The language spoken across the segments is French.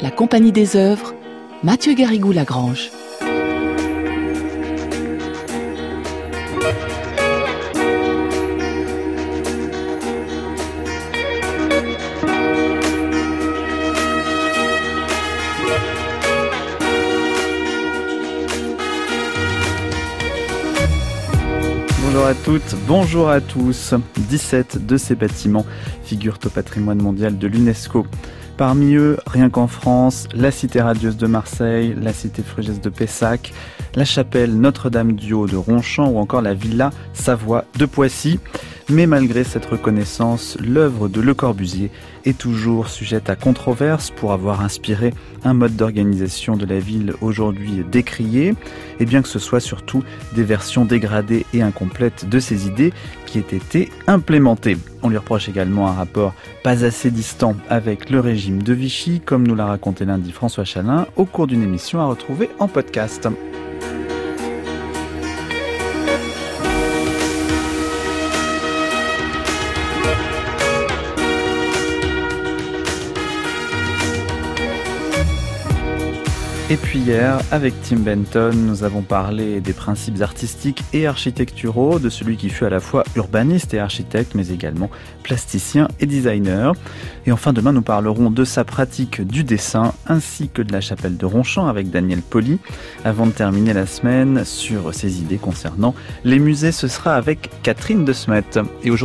la Compagnie des œuvres, Mathieu Garrigou-Lagrange. Bonjour à toutes, bonjour à tous. 17 de ces bâtiments figurent au patrimoine mondial de l'UNESCO. Parmi eux, rien qu'en France, la cité radieuse de Marseille, la cité frugesse de Pessac, la chapelle Notre-Dame-du-Haut de Ronchamp ou encore la villa Savoie de Poissy. Mais malgré cette reconnaissance, l'œuvre de Le Corbusier est toujours sujette à controverse pour avoir inspiré un mode d'organisation de la ville aujourd'hui décrié, et bien que ce soit surtout des versions dégradées et incomplètes de ses idées qui aient été implémentées. On lui reproche également un rapport pas assez distant avec le régime de Vichy, comme nous l'a raconté lundi François Chalin au cours d'une émission à retrouver en podcast. Et puis hier, avec Tim Benton, nous avons parlé des principes artistiques et architecturaux de celui qui fut à la fois urbaniste et architecte, mais également plasticien et designer. Et enfin, demain, nous parlerons de sa pratique du dessin, ainsi que de la chapelle de Ronchamp avec Daniel Poli. Avant de terminer la semaine sur ses idées concernant les musées, ce sera avec Catherine de Smet. Et aujourd'hui ?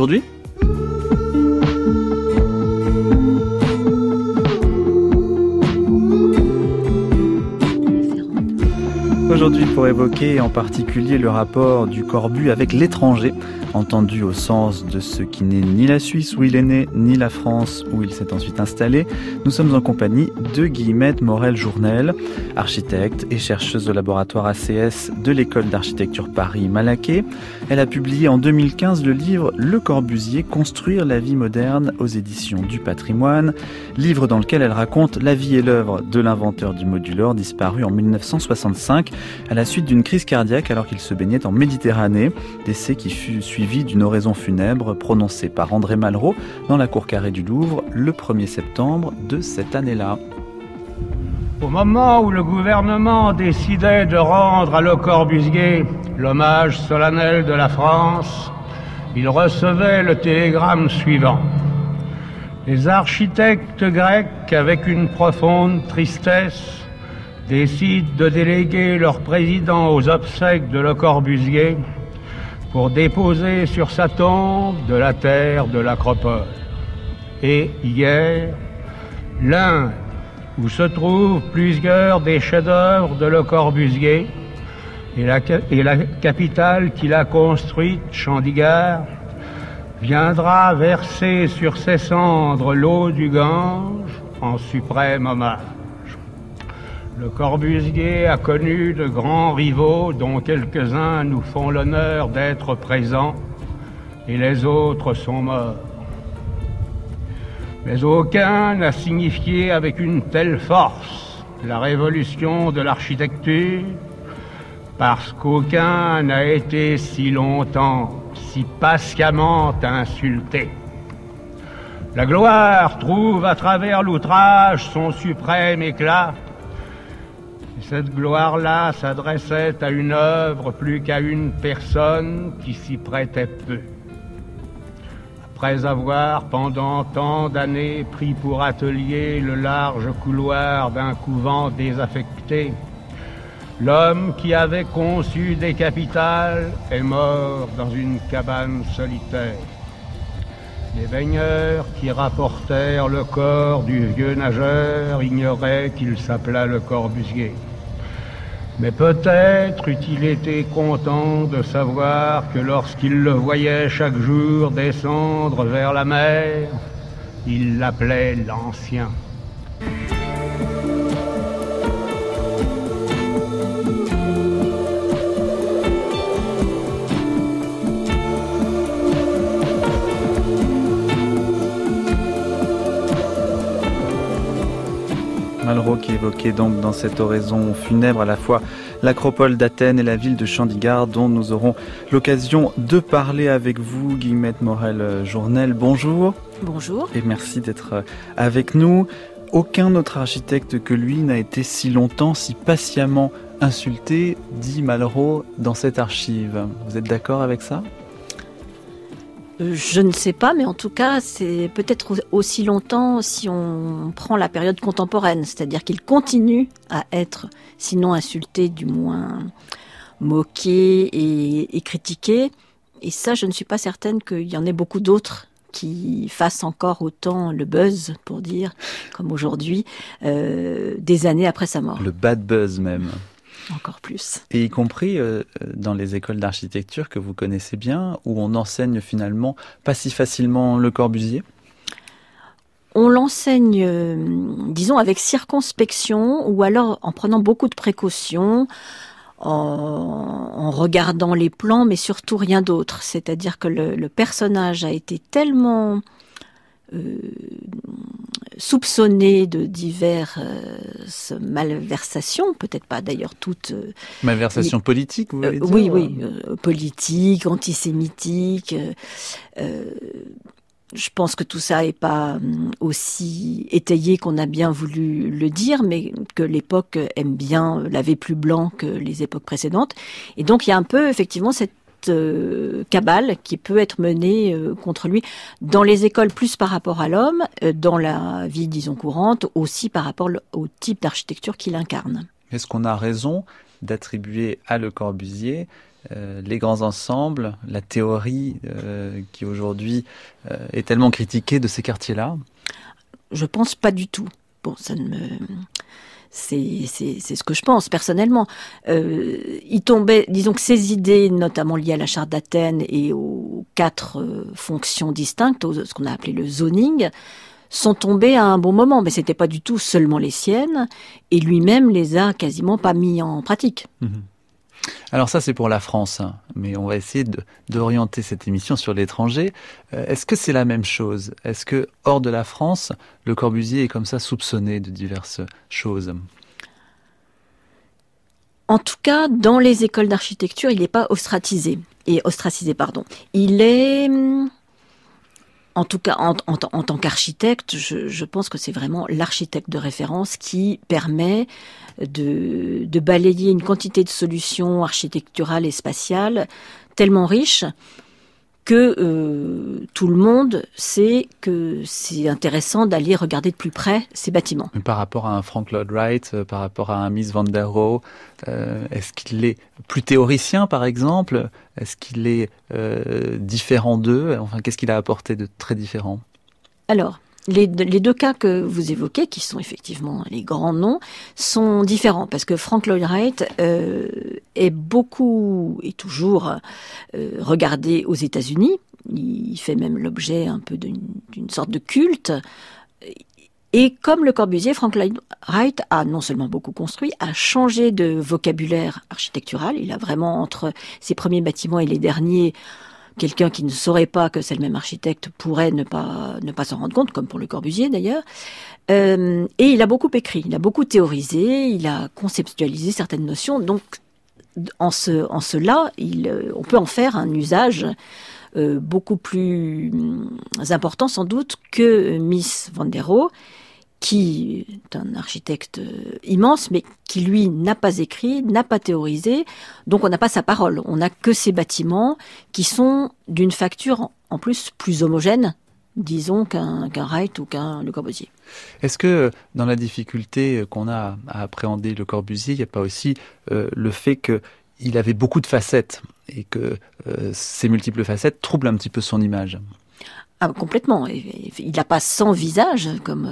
Aujourd'hui, pour évoquer en particulier le rapport du Corbu avec l'étranger, entendu au sens de ce qui n'est ni la Suisse où il est né, ni la France où il s'est ensuite installé, nous sommes en compagnie de Guillemette Morel-Journel, architecte et chercheuse au laboratoire ACS de l'école d'architecture Paris-Malaquais. Elle a publié en 2015 le livre Le Corbusier, construire la vie moderne aux éditions du Patrimoine, livre dans lequel elle raconte la vie et l'œuvre de l'inventeur du modulor disparu en 1965 à la suite d'une crise cardiaque alors qu'il se baignait en Méditerranée, décès qui fut suivi d'une oraison funèbre prononcée par André Malraux dans la cour carrée du Louvre le 1er septembre de cette année-là. Au moment où le gouvernement décidait de rendre à Le Corbusier l'hommage solennel de la France, il recevait le télégramme suivant. Les architectes grecs, avec une profonde tristesse, décident de déléguer leur président aux obsèques de Le Corbusier pour déposer sur sa tombe de la terre de l'Acropole. Et hier, l'Inde, où se trouvent plusieurs des chefs-d'œuvre de Le Corbusier, et la capitale qu'il a construite, Chandigarh, viendra verser sur ses cendres l'eau du Gange en suprême hommage. Le Corbusier a connu de grands rivaux dont quelques-uns nous font l'honneur d'être présents et les autres sont morts. Mais aucun n'a signifié avec une telle force la révolution de l'architecture parce qu'aucun n'a été si longtemps, si patiemment insulté. La gloire trouve à travers l'outrage son suprême éclat. Cette gloire-là s'adressait à une œuvre plus qu'à une personne qui s'y prêtait peu. Après avoir, pendant tant d'années, pris pour atelier le large couloir d'un couvent désaffecté, l'homme qui avait conçu des capitales est mort dans une cabane solitaire. Les baigneurs qui rapportèrent le corps du vieux nageur ignoraient qu'il s'appelait Le Corbusier. Mais peut-être eût-il été content de savoir que lorsqu'il le voyait chaque jour descendre vers la mer, il l'appelait l'Ancien. Malraux qui évoquait donc dans cette oraison funèbre à la fois l'acropole d'Athènes et la ville de Chandigarh dont nous aurons l'occasion de parler avec vous. Guillemette Morel-Journel, bonjour. Bonjour. Et merci d'être avec nous. Aucun autre architecte que lui n'a été si longtemps, si patiemment insulté, dit Malraux dans cette archive. Vous êtes d'accord avec ça ? Je ne sais pas, mais en tout cas, c'est peut-être aussi longtemps si on prend la période contemporaine. C'est-à-dire qu'il continue à être, sinon insulté, du moins moqué et critiqué. Et ça, je ne suis pas certaine qu'il y en ait beaucoup d'autres qui fassent encore autant le buzz, pour dire, comme aujourd'hui, des années après sa mort. Le bad buzz même. Encore plus. Et y compris dans les écoles d'architecture que vous connaissez bien, où on enseigne finalement pas si facilement Le Corbusier ? On l'enseigne, disons, avec circonspection, ou alors en prenant beaucoup de précautions, en regardant les plans, mais surtout rien d'autre. C'est-à-dire que le personnage a été tellement soupçonné de diverses malversations, peut-être pas d'ailleurs toutes... malversations politiques, vous voulez dire ? Oui, politiques, antisémitiques. Je pense que tout ça n'est pas aussi étayé qu'on a bien voulu le dire, mais que l'époque aime bien laver plus blanc que les époques précédentes. Et donc il y a un peu effectivement cette cabale qui peut être menée contre lui dans les écoles, plus par rapport à l'homme, dans la vie, disons, courante, aussi par rapport au type d'architecture qu'il incarne. Est-ce qu'on a raison d'attribuer à Le Corbusier les grands ensembles, la théorie qui aujourd'hui est tellement critiquée de ces quartiers-là ? Je pense pas du tout. Bon, ça ne me... C'est ce que je pense personnellement. Il tombait, disons que ces idées, notamment liées à la charte d'Athènes et aux 4 fonctions distinctes, ce qu'on a appelé le zoning, sont tombées à un bon moment, mais c'était pas du tout seulement les siennes, et lui-même les a quasiment pas mis en pratique. Alors ça, c'est pour la France, hein, mais on va essayer d'orienter cette émission sur l'étranger. Est-ce que c'est la même chose ? Est-ce que, hors de la France, Le Corbusier est comme ça soupçonné de diverses choses ? En tout cas, dans les écoles d'architecture, il n'est pas ostracisé. Il est... En tout cas, en tant qu'architecte, je pense que c'est vraiment l'architecte de référence qui permet de balayer une quantité de solutions architecturales et spatiales tellement riches que tout le monde sait que c'est intéressant d'aller regarder de plus près ces bâtiments. Mais par rapport à un Frank Lloyd Wright, par rapport à un Mies van der Rohe, est-ce qu'il est plus théoricien, par exemple ? Est-ce qu'il est différent d'eux ? Enfin, qu'est-ce qu'il a apporté de très différent ? Alors, les 2 cas que vous évoquez, qui sont effectivement les grands noms, sont différents parce que Frank Lloyd Wright est beaucoup et toujours regardé aux États-Unis. Il fait même l'objet un peu d'une sorte de culte. Et comme Le Corbusier, Frank Lloyd Wright a non seulement beaucoup construit, a changé de vocabulaire architectural. Il a vraiment, entre ses premiers bâtiments et les derniers, quelqu'un qui ne saurait pas que c'est le même architecte pourrait ne pas s'en rendre compte, comme pour Le Corbusier d'ailleurs. Et il a beaucoup écrit, il a beaucoup théorisé, il a conceptualisé certaines notions. Donc, en cela, on peut en faire un usage beaucoup plus important sans doute que Mies van der Rohe, qui est un architecte immense, mais qui, lui, n'a pas écrit, n'a pas théorisé, donc on n'a pas sa parole. On n'a que ces bâtiments qui sont d'une facture, en plus homogène, disons, qu'un Wright ou qu'un Le Corbusier. Est-ce que, dans la difficulté qu'on a à appréhender Le Corbusier, il n'y a pas aussi le fait qu'il avait beaucoup de facettes, et que ces multiples facettes troublent un petit peu son image ? Ah, complètement. Il n'a pas 100 visages, comme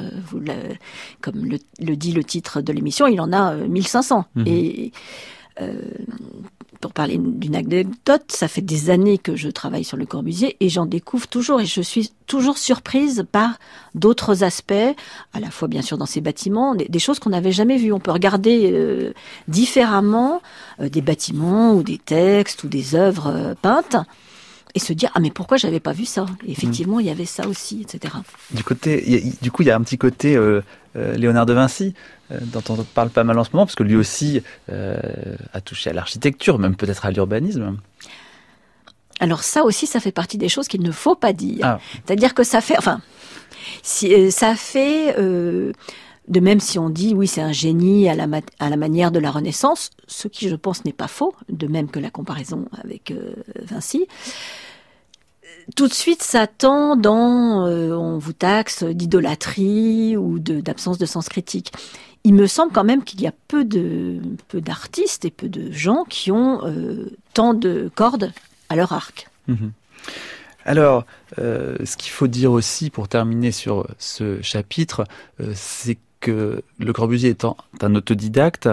le dit le titre de l'émission, il en a 1500. Et pour parler d'une anecdote, ça fait des années que je travaille sur Le Corbusier et j'en découvre toujours, et je suis toujours surprise par d'autres aspects, à la fois bien sûr dans ces bâtiments, des choses qu'on n'avait jamais vues. On peut regarder différemment des bâtiments ou des textes ou des œuvres peintes, et se dire, ah mais pourquoi j'avais pas vu ça ? Et effectivement, il y avait ça aussi, etc. Du coup, il y a un petit côté Léonard de Vinci, dont on parle pas mal en ce moment, parce que lui aussi a touché à l'architecture, même peut-être à l'urbanisme. Alors ça aussi, ça fait partie des choses qu'il ne faut pas dire. Ah. C'est-à-dire que ça fait De même si on dit, oui, c'est un génie à la manière de la Renaissance, ce qui, je pense, n'est pas faux, de même que la comparaison avec Vinci. Tout de suite, ça tend on vous taxe d'idolâtrie ou d'absence de sens critique. Il me semble quand même qu'il y a peu d'artistes et peu de gens qui ont tant de cordes à leur arc. Mmh. Alors, ce qu'il faut dire aussi pour terminer sur ce chapitre, c'est que Le Corbusier étant un autodidacte,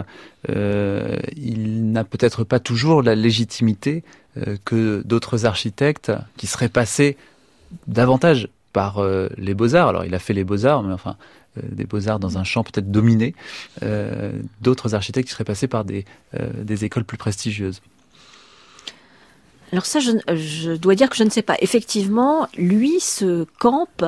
il n'a peut-être pas toujours la légitimité que d'autres architectes qui seraient passés davantage par les beaux-arts. Alors, il a fait les beaux-arts, mais enfin, des beaux-arts dans un champ peut-être dominé. D'autres architectes qui seraient passés par des écoles plus prestigieuses. Alors ça, je dois dire que je ne sais pas. Effectivement, lui se campe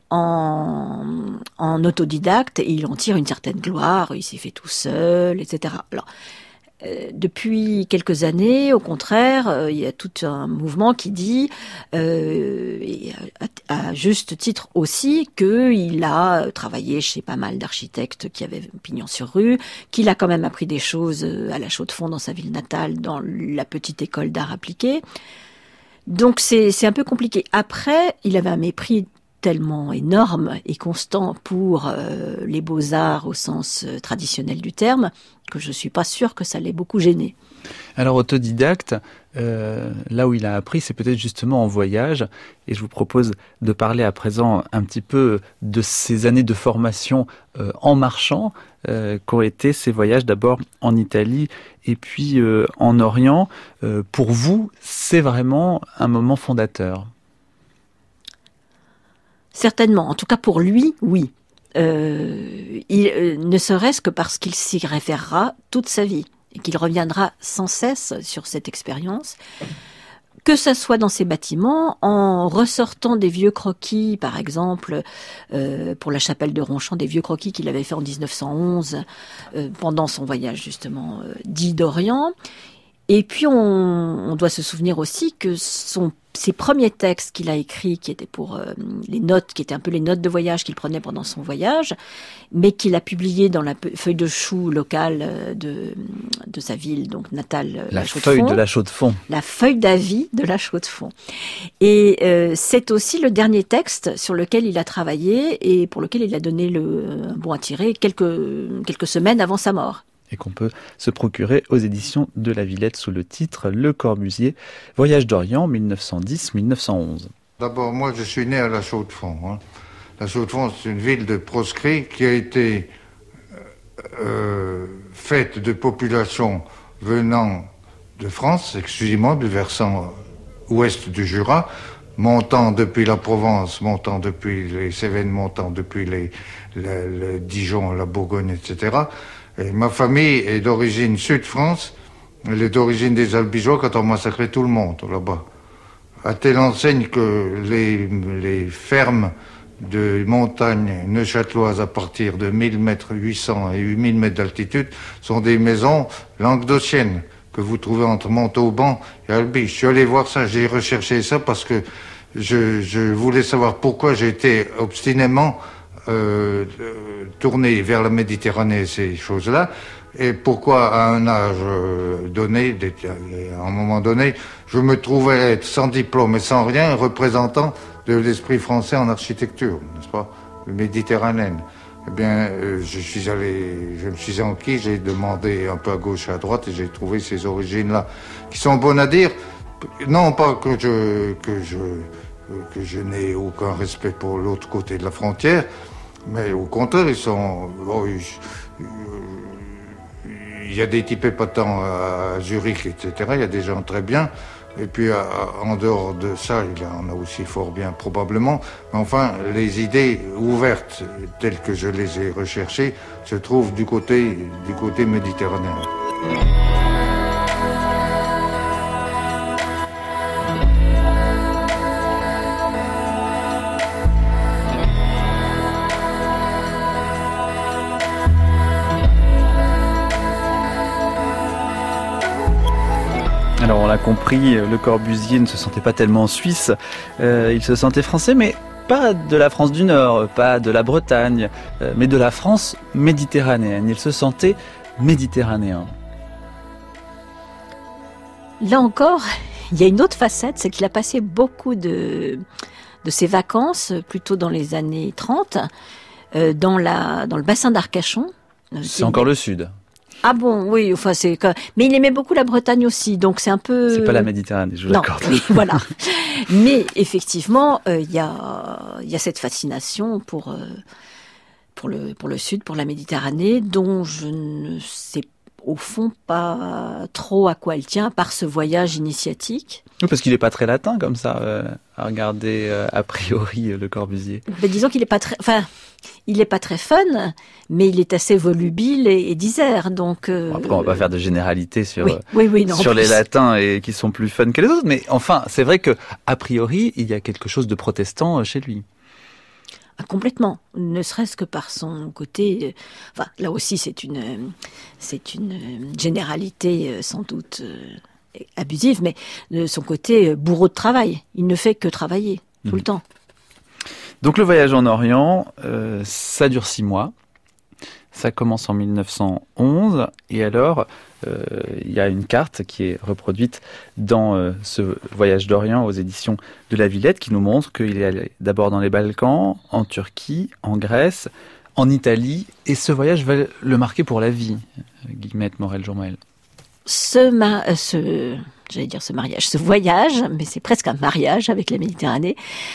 en autodidacte et il en tire une certaine gloire, il s'est fait tout seul, etc. Alors, depuis quelques années, au contraire, il y a tout un mouvement qui dit, et à juste titre aussi, qu'il a travaillé chez pas mal d'architectes qui avaient pignon sur rue, qu'il a quand même appris des choses à la Chaux-de-Fonds dans sa ville natale, dans la petite école d'art appliqué. Donc c'est un peu compliqué. Après, il avait un mépris tellement énorme et constant pour les beaux-arts au sens traditionnel du terme, que je suis pas sûre que ça l'ait beaucoup gêné. Alors autodidacte, là où il a appris, c'est peut-être justement en voyage, et je vous propose de parler à présent un petit peu de ces années de formation en marchant, qu'ont été ces voyages d'abord en Italie et puis en Orient. Pour vous, c'est vraiment un moment fondateur? Certainement, en tout cas pour lui, oui. Ne serait-ce que parce qu'il s'y référera toute sa vie et qu'il reviendra sans cesse sur cette expérience, que ça soit dans ses bâtiments, en ressortant des vieux croquis, par exemple, pour la chapelle de Ronchamp, des vieux croquis qu'il avait fait en 1911, pendant son voyage justement dit d'Orient. Et puis on doit se souvenir aussi que ses premiers textes qu'il a écrits, qui étaient pour les notes, qui étaient un peu les notes de voyage qu'il prenait pendant son voyage, mais qu'il a publié dans la feuille de chou locale de sa ville, donc natale. La feuille de la Chaux-de-Fonds. La feuille d'avis de la Chaux-de-Fonds. Et c'est aussi le dernier texte sur lequel il a travaillé et pour lequel il a donné un bon à tirer quelques semaines avant sa mort. Et qu'on peut se procurer aux éditions de la Villette sous le titre Le Corbusier, Voyage d'Orient 1910-1911. D'abord, moi je suis né à la Chaux-de-Fonds. La Chaux-de-Fonds, c'est une ville de proscrits qui a été faite de populations venant de France, exclusivement du versant ouest du Jura, montant depuis la Provence, montant depuis les Cévennes, montant depuis le Dijon, la Bourgogne, etc. Et ma famille est d'origine Sud-France, elle est d'origine des Albigeois quand on massacrait tout le monde là-bas. À telle enseigne que les fermes de montagne neuchâteloises à partir de 1000 mètres 800 et 8000 mètres d'altitude sont des maisons languedociennes que vous trouvez entre Montauban et Albi. Je suis allé voir ça, j'ai recherché ça parce que je voulais savoir pourquoi j'étais obstinément tourné vers la Méditerranée, ces choses-là, et pourquoi à un âge donné, à un moment donné, je me trouvais être sans diplôme et sans rien, représentant de l'esprit français en architecture, n'est-ce pas, méditerranéenne. Eh bien, je me suis enquis, j'ai demandé un peu à gauche et à droite, et j'ai trouvé ces origines-là, qui sont bonnes à dire, non pas que je n'ai aucun respect pour l'autre côté de la frontière, mais au contraire, il y a des types épatants à Zurich, etc. Il y a des gens très bien. Et puis, en dehors de ça, il y en a aussi fort bien, probablement. Mais enfin, les idées ouvertes, telles que je les ai recherchées, se trouvent du côté méditerranéen. Alors on l'a compris, Le Corbusier ne se sentait pas tellement suisse, il se sentait français, mais pas de la France du Nord, pas de la Bretagne, mais de la France méditerranéenne. Il se sentait méditerranéen. Là encore, il y a une autre facette, c'est qu'il a passé beaucoup de ses vacances, plutôt dans les années 30, dans le bassin d'Arcachon. C'est encore le sud. Ah bon, oui, enfin mais il aimait beaucoup la Bretagne aussi, donc c'est un peu... C'est pas la Méditerranée, je vous l'accorde. Oui, voilà. Mais effectivement, il y a cette fascination pour le sud, pour la Méditerranée, dont je ne sais au fond pas trop à quoi elle tient, par ce voyage initiatique. Oui, parce qu'il n'est pas très latin comme ça, à regarder a priori Le Corbusier. Mais disons qu'il n'est pas très... Enfin, il n'est pas très fun, mais il est assez volubile et disert, donc... Après, on va pas faire de généralité sur non, les latins et qui sont plus fun que les autres, mais enfin, c'est vrai que a priori, il y a quelque chose de protestant chez lui. Ah, complètement, ne serait-ce que par son côté... Enfin, là aussi, c'est une généralité sans doute abusive, mais de son côté bourreau de travail. Il ne fait que travailler tout le temps. Donc le voyage en Orient, ça dure 6 mois. Ça commence en 1911 et alors il y a une carte qui est reproduite dans ce voyage d'Orient aux éditions de La Villette qui nous montre qu'il est allé d'abord dans les Balkans, en Turquie, en Grèce, en Italie et ce voyage va le marquer pour la vie, Guillemette Morel-Jourmel. Ce voyage, mais c'est presque un mariage avec la Méditerranée,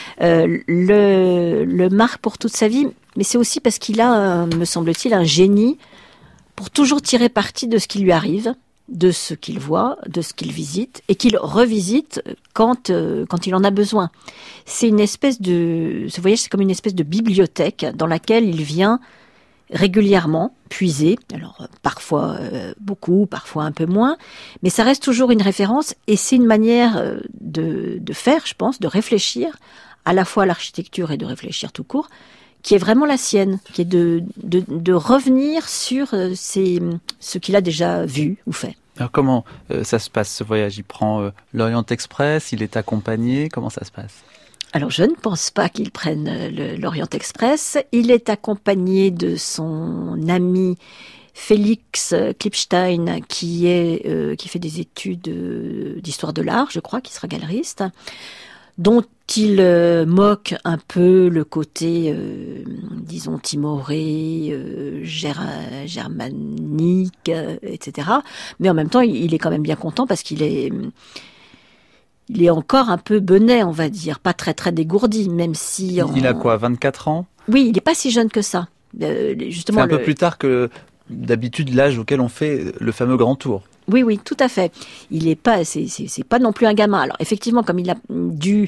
le marque pour toute sa vie, mais c'est aussi parce qu'il a, me semble-t-il, un génie pour toujours tirer parti de ce qui lui arrive, de ce qu'il voit, de ce qu'il visite, et qu'il revisite quand il en a besoin. Ce voyage, c'est comme une espèce de bibliothèque dans laquelle il vient régulièrement puiser, alors parfois beaucoup, parfois un peu moins, mais ça reste toujours une référence et c'est une manière de faire, je pense, de réfléchir à la fois à l'architecture et de réfléchir tout court, qui est vraiment la sienne, qui est de revenir sur ce qu'il a déjà vu ou fait. Alors comment ça se passe ce voyage? Il prend l'Orient Express, il est accompagné, comment ça se passe? Alors, je ne pense pas qu'il prenne l'Orient Express. Il est accompagné de son ami Félix Klipstein, qui fait des études d'histoire de l'art, je crois, qui sera galeriste, dont il moque un peu le côté, disons, timoré, germanique, etc. Mais en même temps, il est quand même bien content parce qu'il est encore un peu benet, on va dire, pas très très dégourdi, même si... Il a quoi, 24 ans? Oui, il n'est pas si jeune que ça. Justement, c'est un peu plus tard que d'habitude l'âge auquel on fait le fameux grand tour. Oui, tout à fait. Il est pas, c'est pas non plus un gamin. Alors effectivement, comme il a dû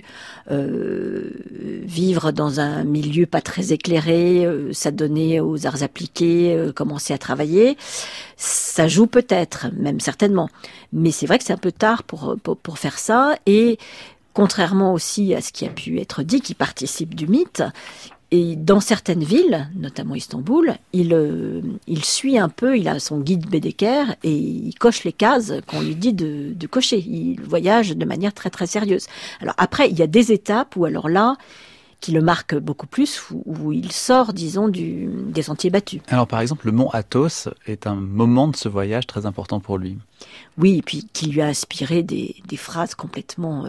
vivre dans un milieu pas très éclairé, s'adonner aux arts appliqués, commencer à travailler, ça joue peut-être, même certainement. Mais c'est vrai que c'est un peu tard pour faire ça. Et contrairement aussi à ce qui a pu être dit, qui participe du mythe. Et dans certaines villes, notamment Istanbul, il suit un peu, il a son guide Baedeker et il coche les cases qu'on lui dit de cocher. Il voyage de manière très très sérieuse. Alors après, il y a des étapes où alors là, qui le marquent beaucoup plus, où il sort, disons, des sentiers battus. Alors par exemple, le mont Athos est un moment de ce voyage très important pour lui. Oui, et puis qui lui a inspiré des phrases complètement...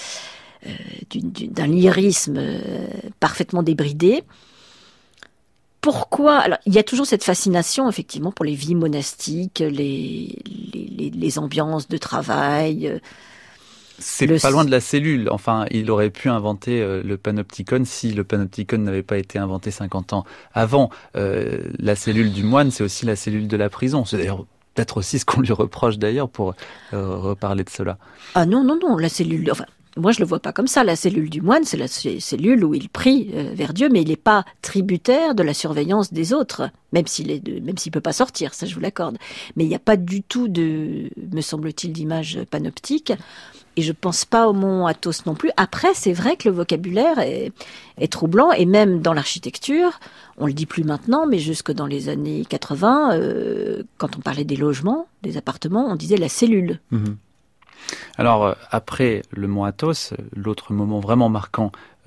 d'un lyrisme parfaitement débridé. Pourquoi? Alors, il y a toujours cette fascination, effectivement, pour les vies monastiques, les ambiances de travail. C'est pas loin de la cellule. Enfin, il aurait pu inventer le panopticon si le panopticon n'avait pas été inventé 50 ans avant. La cellule du moine, c'est aussi la cellule de la prison. C'est d'ailleurs peut-être aussi ce qu'on lui reproche d'ailleurs pour reparler de cela. Ah non, la cellule... Enfin, moi, je le vois pas comme ça. La cellule du moine, c'est la cellule où il prie vers Dieu, mais il n'est pas tributaire de la surveillance des autres, même s'il peut pas sortir, ça je vous l'accorde. Mais il n'y a pas du tout me semble-t-il, d'image panoptique. Et je pense pas au mont Athos non plus. Après, c'est vrai que le vocabulaire est troublant, et même dans l'architecture, on le dit plus maintenant, mais jusque dans les années 80, quand on parlait des logements, des appartements, on disait la cellule. Mmh. Alors, après le mont Athos, l'autre moment vraiment marquant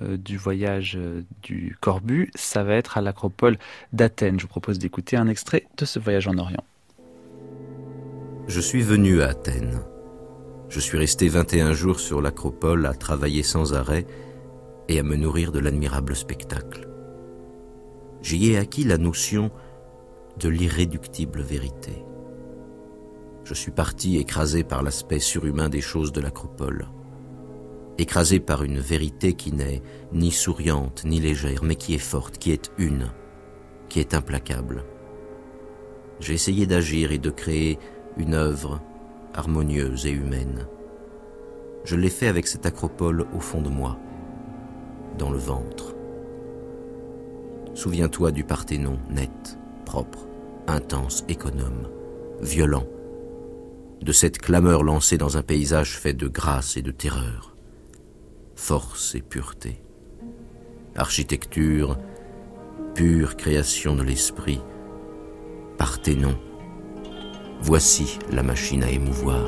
du voyage du Corbu, ça va être à l'Acropole d'Athènes. Je vous propose d'écouter un extrait de ce voyage en Orient. Je suis venu à Athènes. Je suis resté 21 jours sur l'Acropole à travailler sans arrêt et à me nourrir de l'admirable spectacle. J'y ai acquis la notion de l'irréductible vérité. Je suis parti écrasé par l'aspect surhumain des choses de l'Acropole, écrasé par une vérité qui n'est ni souriante ni légère, mais qui est forte, qui est une, qui est implacable. J'ai essayé d'agir et de créer une œuvre harmonieuse et humaine. Je l'ai fait avec cette Acropole au fond de moi, dans le ventre. Souviens-toi du Parthénon, net, propre, intense, économe, violent, de cette clameur lancée dans un paysage fait de grâce et de terreur, force et pureté, architecture, pure création de l'esprit, Parthénon, voici la machine à émouvoir.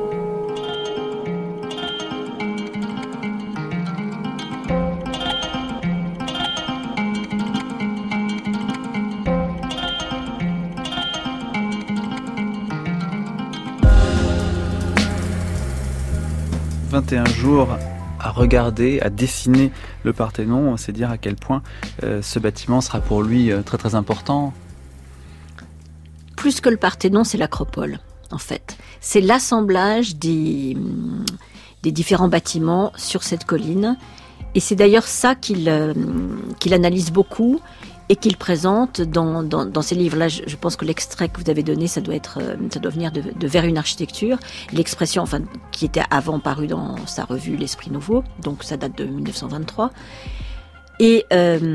« 21 jours à regarder, à dessiner le Parthénon », c'est dire à quel point ce bâtiment sera pour lui très très important. Plus que le Parthénon, c'est l'Acropole, en fait. C'est l'assemblage des différents bâtiments sur cette colline. Et c'est d'ailleurs ça qu'il analyse beaucoup et qu'il présente dans ses livres. Là, je pense que l'extrait que vous avez donné, ça doit venir de Vers une architecture. L'expression, enfin, qui était avant parue dans sa revue L'Esprit Nouveau, donc ça date de 1923. Et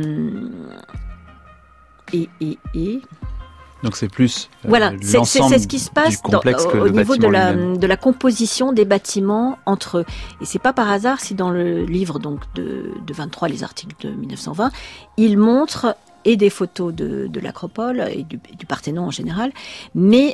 donc c'est plus voilà, l'ensemble c'est ce qui se passe au niveau de la composition des bâtiments entre eux. Et c'est pas par hasard si dans le livre donc de 23, les articles de 1920, il montre et des photos de l'Acropole et du Parthénon en général, mais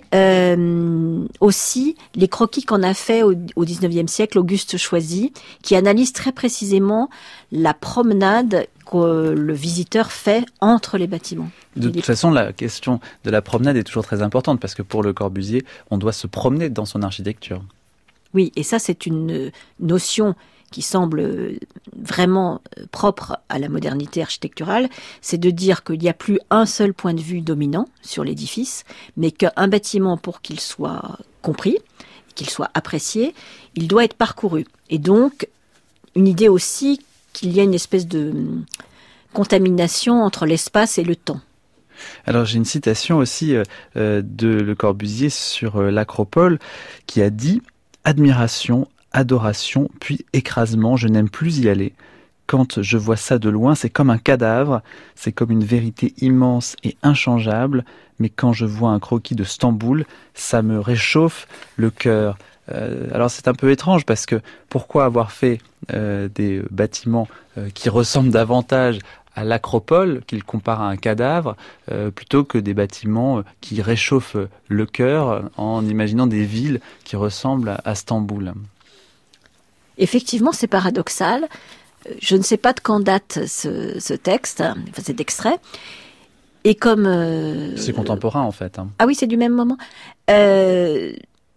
aussi les croquis qu'en a fait au XIXe siècle Auguste Choisy, qui analyse très précisément la promenade que le visiteur fait entre les bâtiments. De toute façon, la question de la promenade est toujours très importante, parce que pour Le Corbusier, on doit se promener dans son architecture. Oui, et ça c'est une notion qui semble vraiment propre à la modernité architecturale, c'est de dire qu'il n'y a plus un seul point de vue dominant sur l'édifice, mais qu'un bâtiment, pour qu'il soit compris, qu'il soit apprécié, il doit être parcouru. Et donc, une idée aussi qu'il y a une espèce de contamination entre l'espace et le temps. Alors j'ai une citation aussi de Le Corbusier sur l'Acropole qui a dit « Admiration, adoration, puis écrasement, je n'aime plus y aller. Quand je vois ça de loin, c'est comme un cadavre, c'est comme une vérité immense et inchangeable, mais quand je vois un croquis de Stamboul, ça me réchauffe le cœur. » Alors c'est un peu étrange parce que pourquoi avoir fait des bâtiments qui ressemblent davantage à l'Acropole, qu'il compare à un cadavre, plutôt que des bâtiments qui réchauffent le cœur en imaginant des villes qui ressemblent à Stamboul. Effectivement, c'est paradoxal. Je ne sais pas de quand date ce texte, enfin cet extrait. Et comme... c'est contemporain en fait. Hein. Ah oui, c'est du même moment. C'est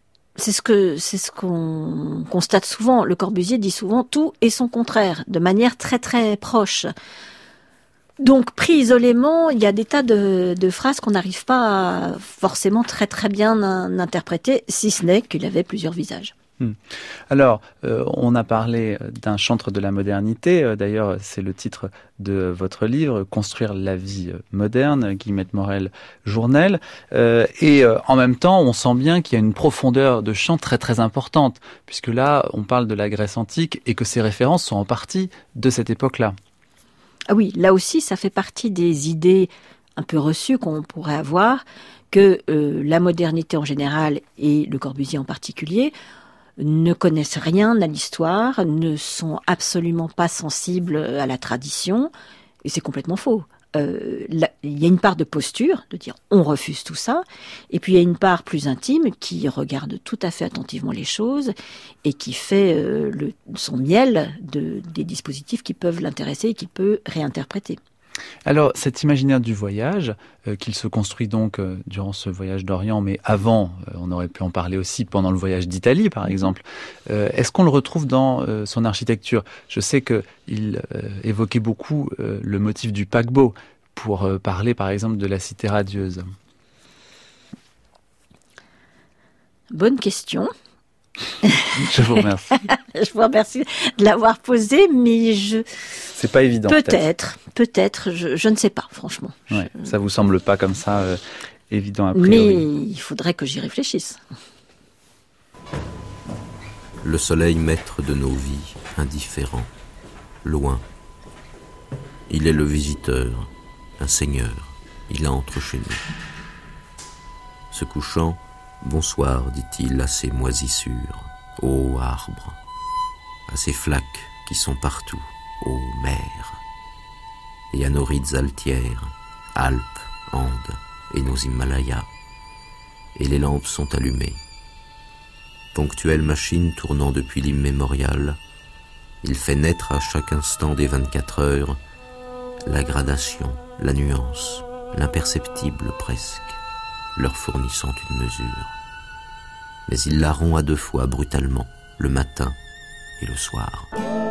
ce qu'on constate souvent. Le Corbusier dit souvent tout et son contraire, de manière très très proche. Donc, pris isolément, il y a des tas de phrases qu'on n'arrive pas à forcément très très bien interpréter, si ce n'est qu'il avait plusieurs visages. Alors, on a parlé d'un chantre de la modernité. D'ailleurs, c'est le titre de votre livre, « Construire la vie moderne », Guillemette Morel Journel. Et en même temps, on sent bien qu'il y a une profondeur de chant très très importante, puisque là, on parle de la Grèce antique et que ces références sont en partie de cette époque-là. Ah oui, là aussi, ça fait partie des idées un peu reçues qu'on pourrait avoir, que la modernité en général et Le Corbusier en particulier ne connaissent rien à l'histoire, ne sont absolument pas sensibles à la tradition, et c'est complètement faux. il y a une part de posture, de dire on refuse tout ça, et puis il y a une part plus intime qui regarde tout à fait attentivement les choses et qui fait son miel des dispositifs qui peuvent l'intéresser et qu'il peut réinterpréter. Alors, cet imaginaire du voyage, qu'il se construit donc durant ce voyage d'Orient, mais avant, on aurait pu en parler aussi pendant le voyage d'Italie, par exemple, est-ce qu'on le retrouve dans son architecture ? Je sais qu'il évoquait beaucoup le motif du paquebot pour parler, par exemple, de la cité radieuse. Bonne question. Je vous remercie. Je vous remercie de l'avoir posé, mais c'est pas évident. Peut-être, je ne sais pas, franchement. Ouais, ça vous semble pas comme ça évident a priori. Mais il faudrait que j'y réfléchisse. Le soleil maître de nos vies, indifférent, loin. Il est le visiteur, un seigneur. Il entre chez nous. Se couchant, bonsoir, dit-il à ces moisissures, ô arbres, à ces flaques qui sont partout, ô mer, et à nos rides altières, Alpes, Andes et nos Himalayas, et les lampes sont allumées. Ponctuelle machine tournant depuis l'immémorial, il fait naître à chaque instant des 24 heures la gradation, la nuance, l'imperceptible presque, leur fournissant une mesure. Mais il la rompt à deux fois brutalement, le matin et le soir.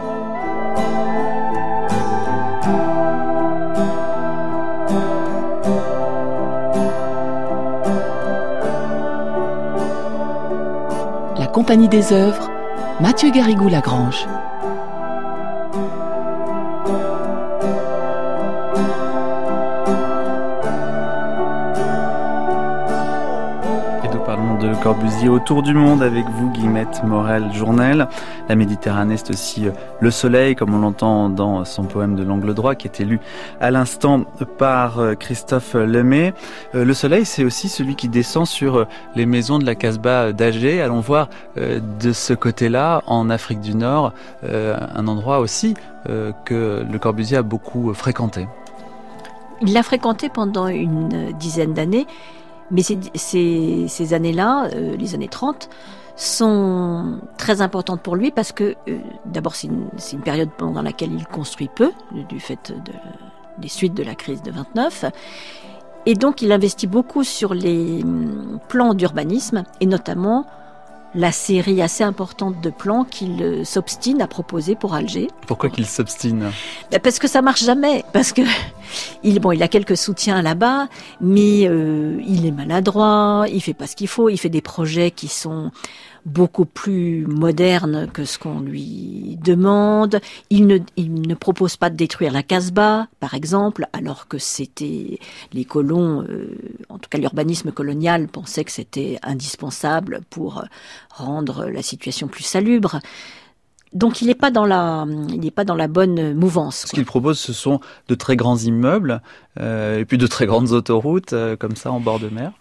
La Compagnie des œuvres, Mathieu Garrigou-Lagrange. De Le Corbusier autour du monde avec vous, Guillemette Morel-Journel. La Méditerranée, c'est aussi le soleil, comme on l'entend dans son poème de l'angle droit, qui est lu à l'instant par Christophe Lemay. Le soleil, c'est aussi celui qui descend sur les maisons de la Casbah d'Alger. Allons voir de ce côté-là, en Afrique du Nord, un endroit aussi que Le Corbusier a beaucoup fréquenté. Il l'a fréquenté pendant une dizaine d'années. Mais ces années-là, les années 30, sont très importantes pour lui parce que, d'abord, c'est une période pendant laquelle il construit peu, du fait des suites de la crise de 29. Et donc, il investit beaucoup sur les plans d'urbanisme, et notamment la série assez importante de plans qu'il s'obstine à proposer pour Alger. Pourquoi qu'il s'obstine ? Parce que ça marche jamais, parce que il a quelques soutiens là-bas, mais il est maladroit, il fait pas ce qu'il faut, il fait des projets qui sont beaucoup plus modernes que ce qu'on lui demande. Il ne propose pas de détruire la Casbah, par exemple, alors que c'était les colons, en tout cas l'urbanisme colonial pensait que c'était indispensable pour rendre la situation plus salubre. Donc il n'est pas dans la bonne mouvance. Ce qu'il propose, ce sont de très grands immeubles et puis de très grandes autoroutes comme ça en bord de mer.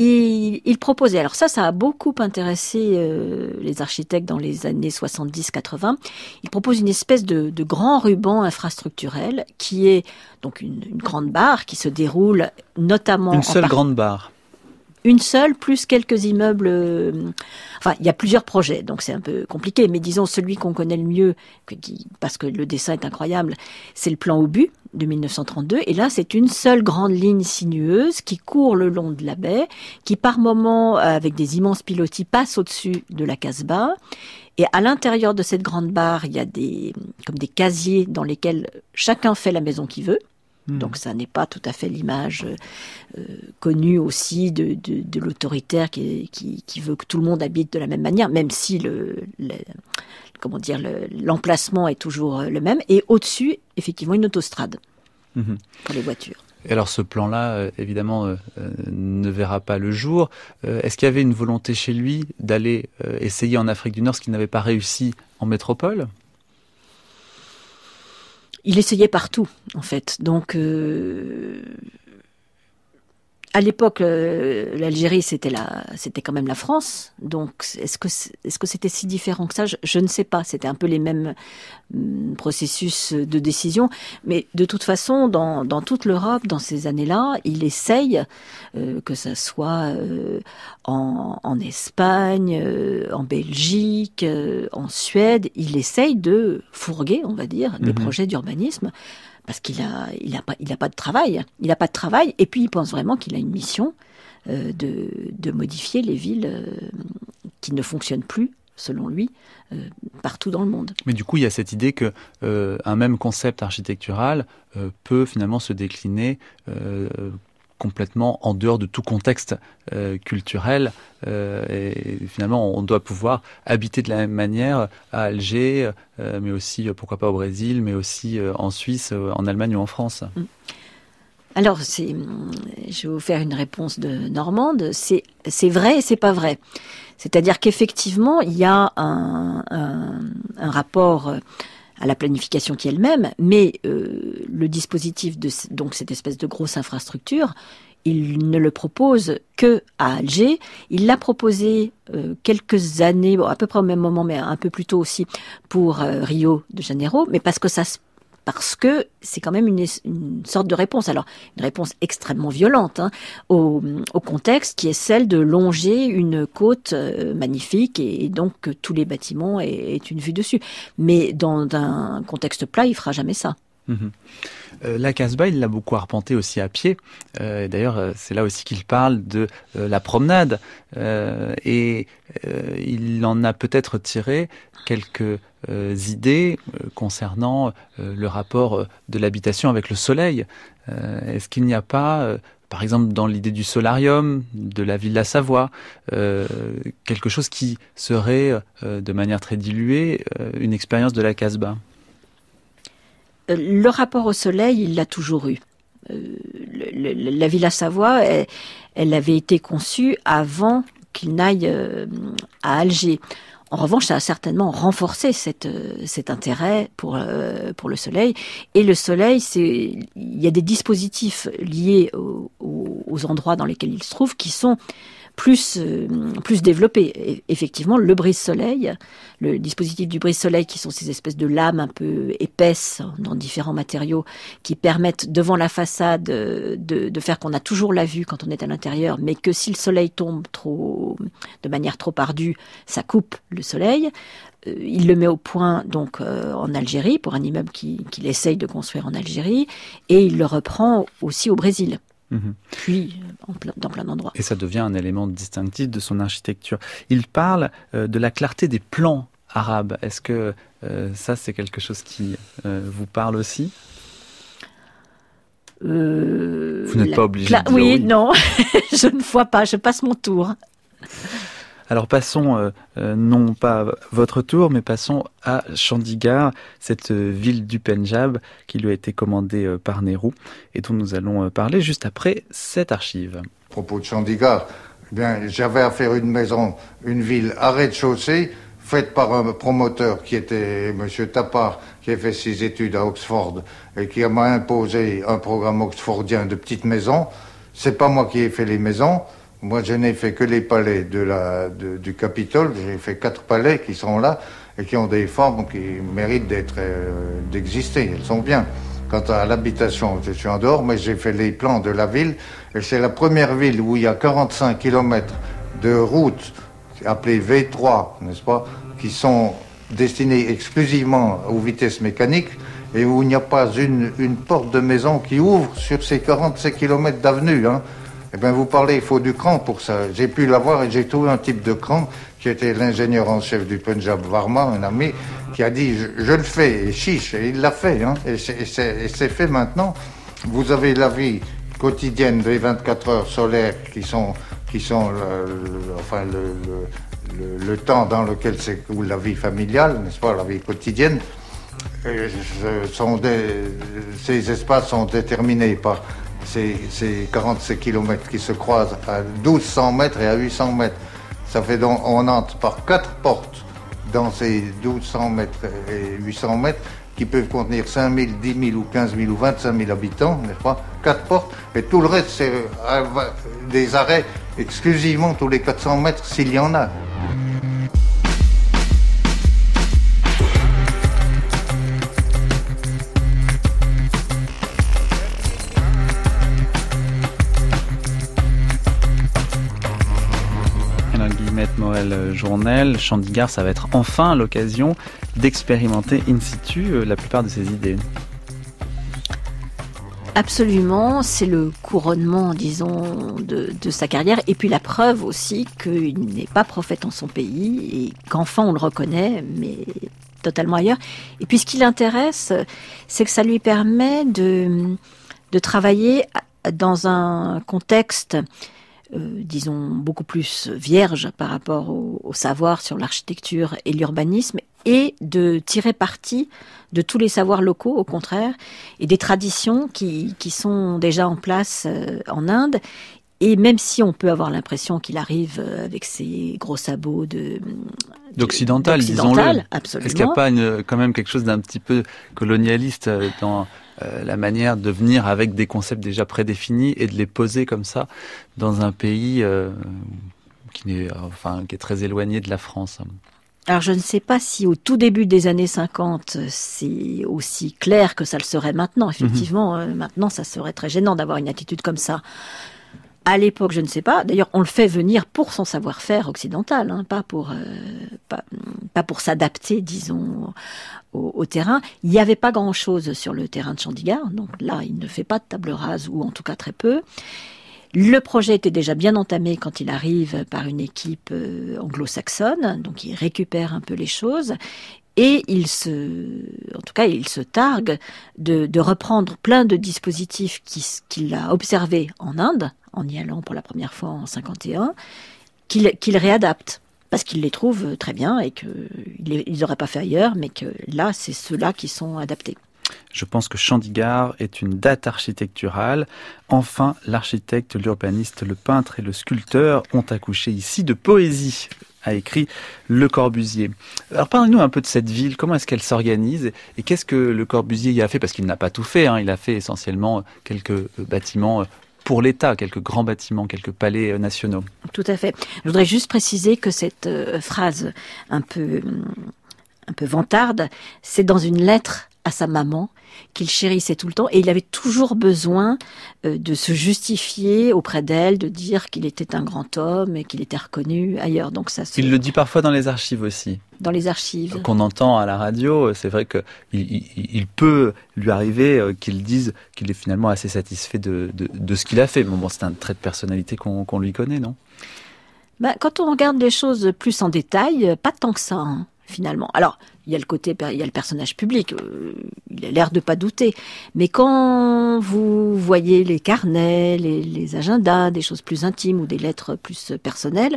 Il proposait, alors ça a beaucoup intéressé les architectes dans les années 70-80, il propose une espèce de grand ruban infrastructurel qui est donc une grande barre qui se déroule notamment... Une seule grande barre. Une seule, plus quelques immeubles... Enfin, il y a plusieurs projets, donc c'est un peu compliqué, mais disons celui qu'on connaît le mieux, parce que le dessin est incroyable, c'est le plan Obus de 1932, et là c'est une seule grande ligne sinueuse qui court le long de la baie, qui par moments, avec des immenses pilotis, passe au-dessus de la Casbah, et à l'intérieur de cette grande barre, il y a comme des casiers dans lesquels chacun fait la maison qu'il veut. Donc ça n'est pas tout à fait l'image connue aussi de l'autoritaire qui veut que tout le monde habite de la même manière, même si l'emplacement est toujours le même. Et au-dessus, effectivement, une autostrade pour les voitures. Et alors ce plan-là, évidemment, ne verra pas le jour. Est-ce qu'il y avait une volonté chez lui d'aller essayer en Afrique du Nord ce qu'il n'avait pas réussi en métropole ? Il essayait partout, en fait. Donc, À l'époque, l'Algérie, c'était quand même la France. Donc, est-ce que c'était si différent que ça ? Je ne sais pas. C'était un peu les mêmes processus de décision. Mais de toute façon, dans toute l'Europe, dans ces années-là, il essaye, que ça soit en Espagne, en Belgique, en Suède, il essaye de fourguer, on va dire, des projets d'urbanisme. Parce qu'il a pas de travail. Il n'a pas de travail. Et puis, il pense vraiment qu'il a une mission de modifier les villes qui ne fonctionnent plus, selon lui, partout dans le monde. Mais du coup, il y a cette idée que un même concept architectural peut finalement se décliner complètement en dehors de tout contexte culturel. Et finalement, on doit pouvoir habiter de la même manière à Alger, mais aussi, pourquoi pas au Brésil, mais aussi en Suisse, en Allemagne ou en France. Alors, je vais vous faire une réponse de Normande. C'est vrai et c'est pas vrai. C'est-à-dire qu'effectivement, il y a un rapport à la planification qui est le même, mais le dispositif donc cette espèce de grosse infrastructure, il ne le propose que à Alger. Il l'a proposé quelques années, à peu près au même moment, mais un peu plus tôt aussi, pour Rio de Janeiro, mais parce que c'est quand même une sorte de réponse. Alors, une réponse extrêmement violente au contexte qui est celle de longer une côte magnifique et donc que tous les bâtiments aient une vue dessus. Mais dans un contexte plat, il fera jamais ça. La Casbah, il l'a beaucoup arpenté aussi à pied. D'ailleurs, c'est là aussi qu'il parle de la promenade. Et il en a peut-être tiré quelques idées concernant le rapport de l'habitation avec le soleil. Est-ce qu'il n'y a pas, par exemple, dans l'idée du solarium, de la Villa Savoie, quelque chose qui serait, de manière très diluée, une expérience de la Casbah ? Le rapport au soleil, il l'a toujours eu. La Villa Savoie, elle avait été conçue avant qu'il n'aille à Alger. En revanche, ça a certainement renforcé cet intérêt pour le soleil. Et le soleil, il y a des dispositifs liés aux endroits dans lesquels il se trouve qui sont plus développé. Et effectivement, le brise-soleil, le dispositif du brise-soleil, qui sont ces espèces de lames un peu épaisses dans différents matériaux, qui permettent devant la façade de faire qu'on a toujours la vue quand on est à l'intérieur, mais que si le soleil tombe de manière trop ardue, ça coupe le soleil. Il le met au point donc en Algérie, pour un immeuble qu'il essaye de construire en Algérie, et il le reprend aussi au Brésil. Puis dans plein d'endroits. Et ça devient un élément distinctif de son architecture. Il parle de la clarté des plans arabes. Est-ce que ça, c'est quelque chose qui vous parle aussi ? Vous n'êtes pas obligé de dire oui. Non, je ne vois pas, je passe mon tour. Alors passons, non pas votre tour, mais passons à Chandigarh, cette ville du Pendjab qui lui a été commandée par Nehru et dont nous allons parler juste après cette archive. À propos de Chandigarh, j'avais à faire une maison, une ville à rez-de-chaussée, faite par un promoteur qui était M. Tapar, qui a fait ses études à Oxford et qui m'a imposé un programme oxfordien de petites maisons. C'est pas moi qui ai fait les maisons. Moi, je n'ai fait que les palais du Capitole. J'ai fait 4 palais qui sont là et qui ont des formes qui méritent d'exister. Elles sont bien. Quant à l'habitation, je suis en dehors, mais j'ai fait les plans de la ville. Et c'est la première ville où il y a 45 km de routes appelées V3, n'est-ce pas, qui sont destinées exclusivement aux vitesses mécaniques et où il n'y a pas une porte de maison qui ouvre sur ces 45 km d'avenue, Eh bien, vous parlez, il faut du cran pour ça. J'ai pu l'avoir et j'ai trouvé un type de cran qui était l'ingénieur en chef du Pendjab Varma, un ami, qui a dit je le fais, et chiche, et il l'a fait, et c'est fait maintenant. Vous avez la vie quotidienne des 24 heures solaires qui sont le temps dans lequel s'écoule la vie familiale, n'est-ce pas, la vie quotidienne. Ces espaces sont déterminés par ces 47 km qui se croisent à 1200 mètres et à 800 mètres. Ça fait donc, on entre par 4 portes dans ces 1200 mètres et 800 mètres qui peuvent contenir 5 000, 10 000 ou 15 000 ou 25 000 habitants, n'est-ce pas? 4 portes, et tout le reste, c'est des arrêts exclusivement tous les 400 mètres, s'il y en a. Guillemette Morel-Journel, Chandigarh, ça va être enfin l'occasion d'expérimenter in situ la plupart de ces idées. Absolument, c'est le couronnement, disons, de sa carrière, et puis la preuve aussi qu'il n'est pas prophète en son pays, et qu'enfin on le reconnaît, mais totalement ailleurs. Et puis ce qui l'intéresse, c'est que ça lui permet de travailler dans un contexte disons, beaucoup plus vierge par rapport au savoir sur l'architecture et l'urbanisme, et de tirer parti de tous les savoirs locaux, au contraire, et des traditions qui sont déjà en place en Inde. Et même si on peut avoir l'impression qu'il arrive avec ses gros sabots d'occidental, disons-le. Absolument. Est-ce qu'il n'y a pas quand même quelque chose d'un petit peu colonialiste dans la manière de venir avec des concepts déjà prédéfinis et de les poser comme ça dans un pays qui est très éloigné de la France? Alors je ne sais pas si au tout début des années 50, c'est aussi clair que ça le serait maintenant. Effectivement, maintenant ça serait très gênant d'avoir une attitude comme ça. À l'époque, je ne sais pas. D'ailleurs, on le fait venir pour son savoir-faire occidental, hein, pas pour s'adapter, disons, au terrain. Il n'y avait pas grand-chose sur le terrain de Chandigarh, donc là, il ne fait pas de table rase, ou en tout cas très peu. Le projet était déjà bien entamé quand il arrive par une équipe anglo-saxonne, donc il récupère un peu les choses. Et il se targue de reprendre plein de dispositifs qu'il a observés en Inde, en y allant pour la première fois en 51, qu'il réadapte. Parce qu'il les trouve très bien et qu'ils n'auraient pas fait ailleurs, mais que là, c'est ceux-là qui sont adaptés. Je pense que Chandigarh est une date architecturale. Enfin, l'architecte, l'urbaniste, le peintre et le sculpteur ont accouché ici de poésie, a écrit Le Corbusier. Alors parlez-nous un peu de cette ville, comment est-ce qu'elle s'organise et qu'est-ce que Le Corbusier y a fait? Parce qu'il n'a pas tout fait, hein. Il a fait essentiellement quelques bâtiments pour l'État, quelques grands bâtiments, quelques palais nationaux. Tout à fait. Je voudrais juste préciser que cette phrase un peu vantarde, c'est dans une lettre à sa maman, qu'il chérissait tout le temps, et il avait toujours besoin de se justifier auprès d'elle, de dire qu'il était un grand homme et qu'il était reconnu ailleurs. Donc ça, il le dit parfois dans les archives aussi. Dans les archives. Qu'on entend à la radio, c'est vrai qu'il peut lui arriver qu'il dise qu'il est finalement assez satisfait de ce qu'il a fait. Bon, c'est un trait de personnalité qu'on lui connaît, non? Quand on regarde les choses plus en détail, pas tant que ça, hein, finalement. Alors, il y a le personnage public, il a l'air de pas douter. Mais quand vous voyez les carnets, les agendas, des choses plus intimes ou des lettres plus personnelles,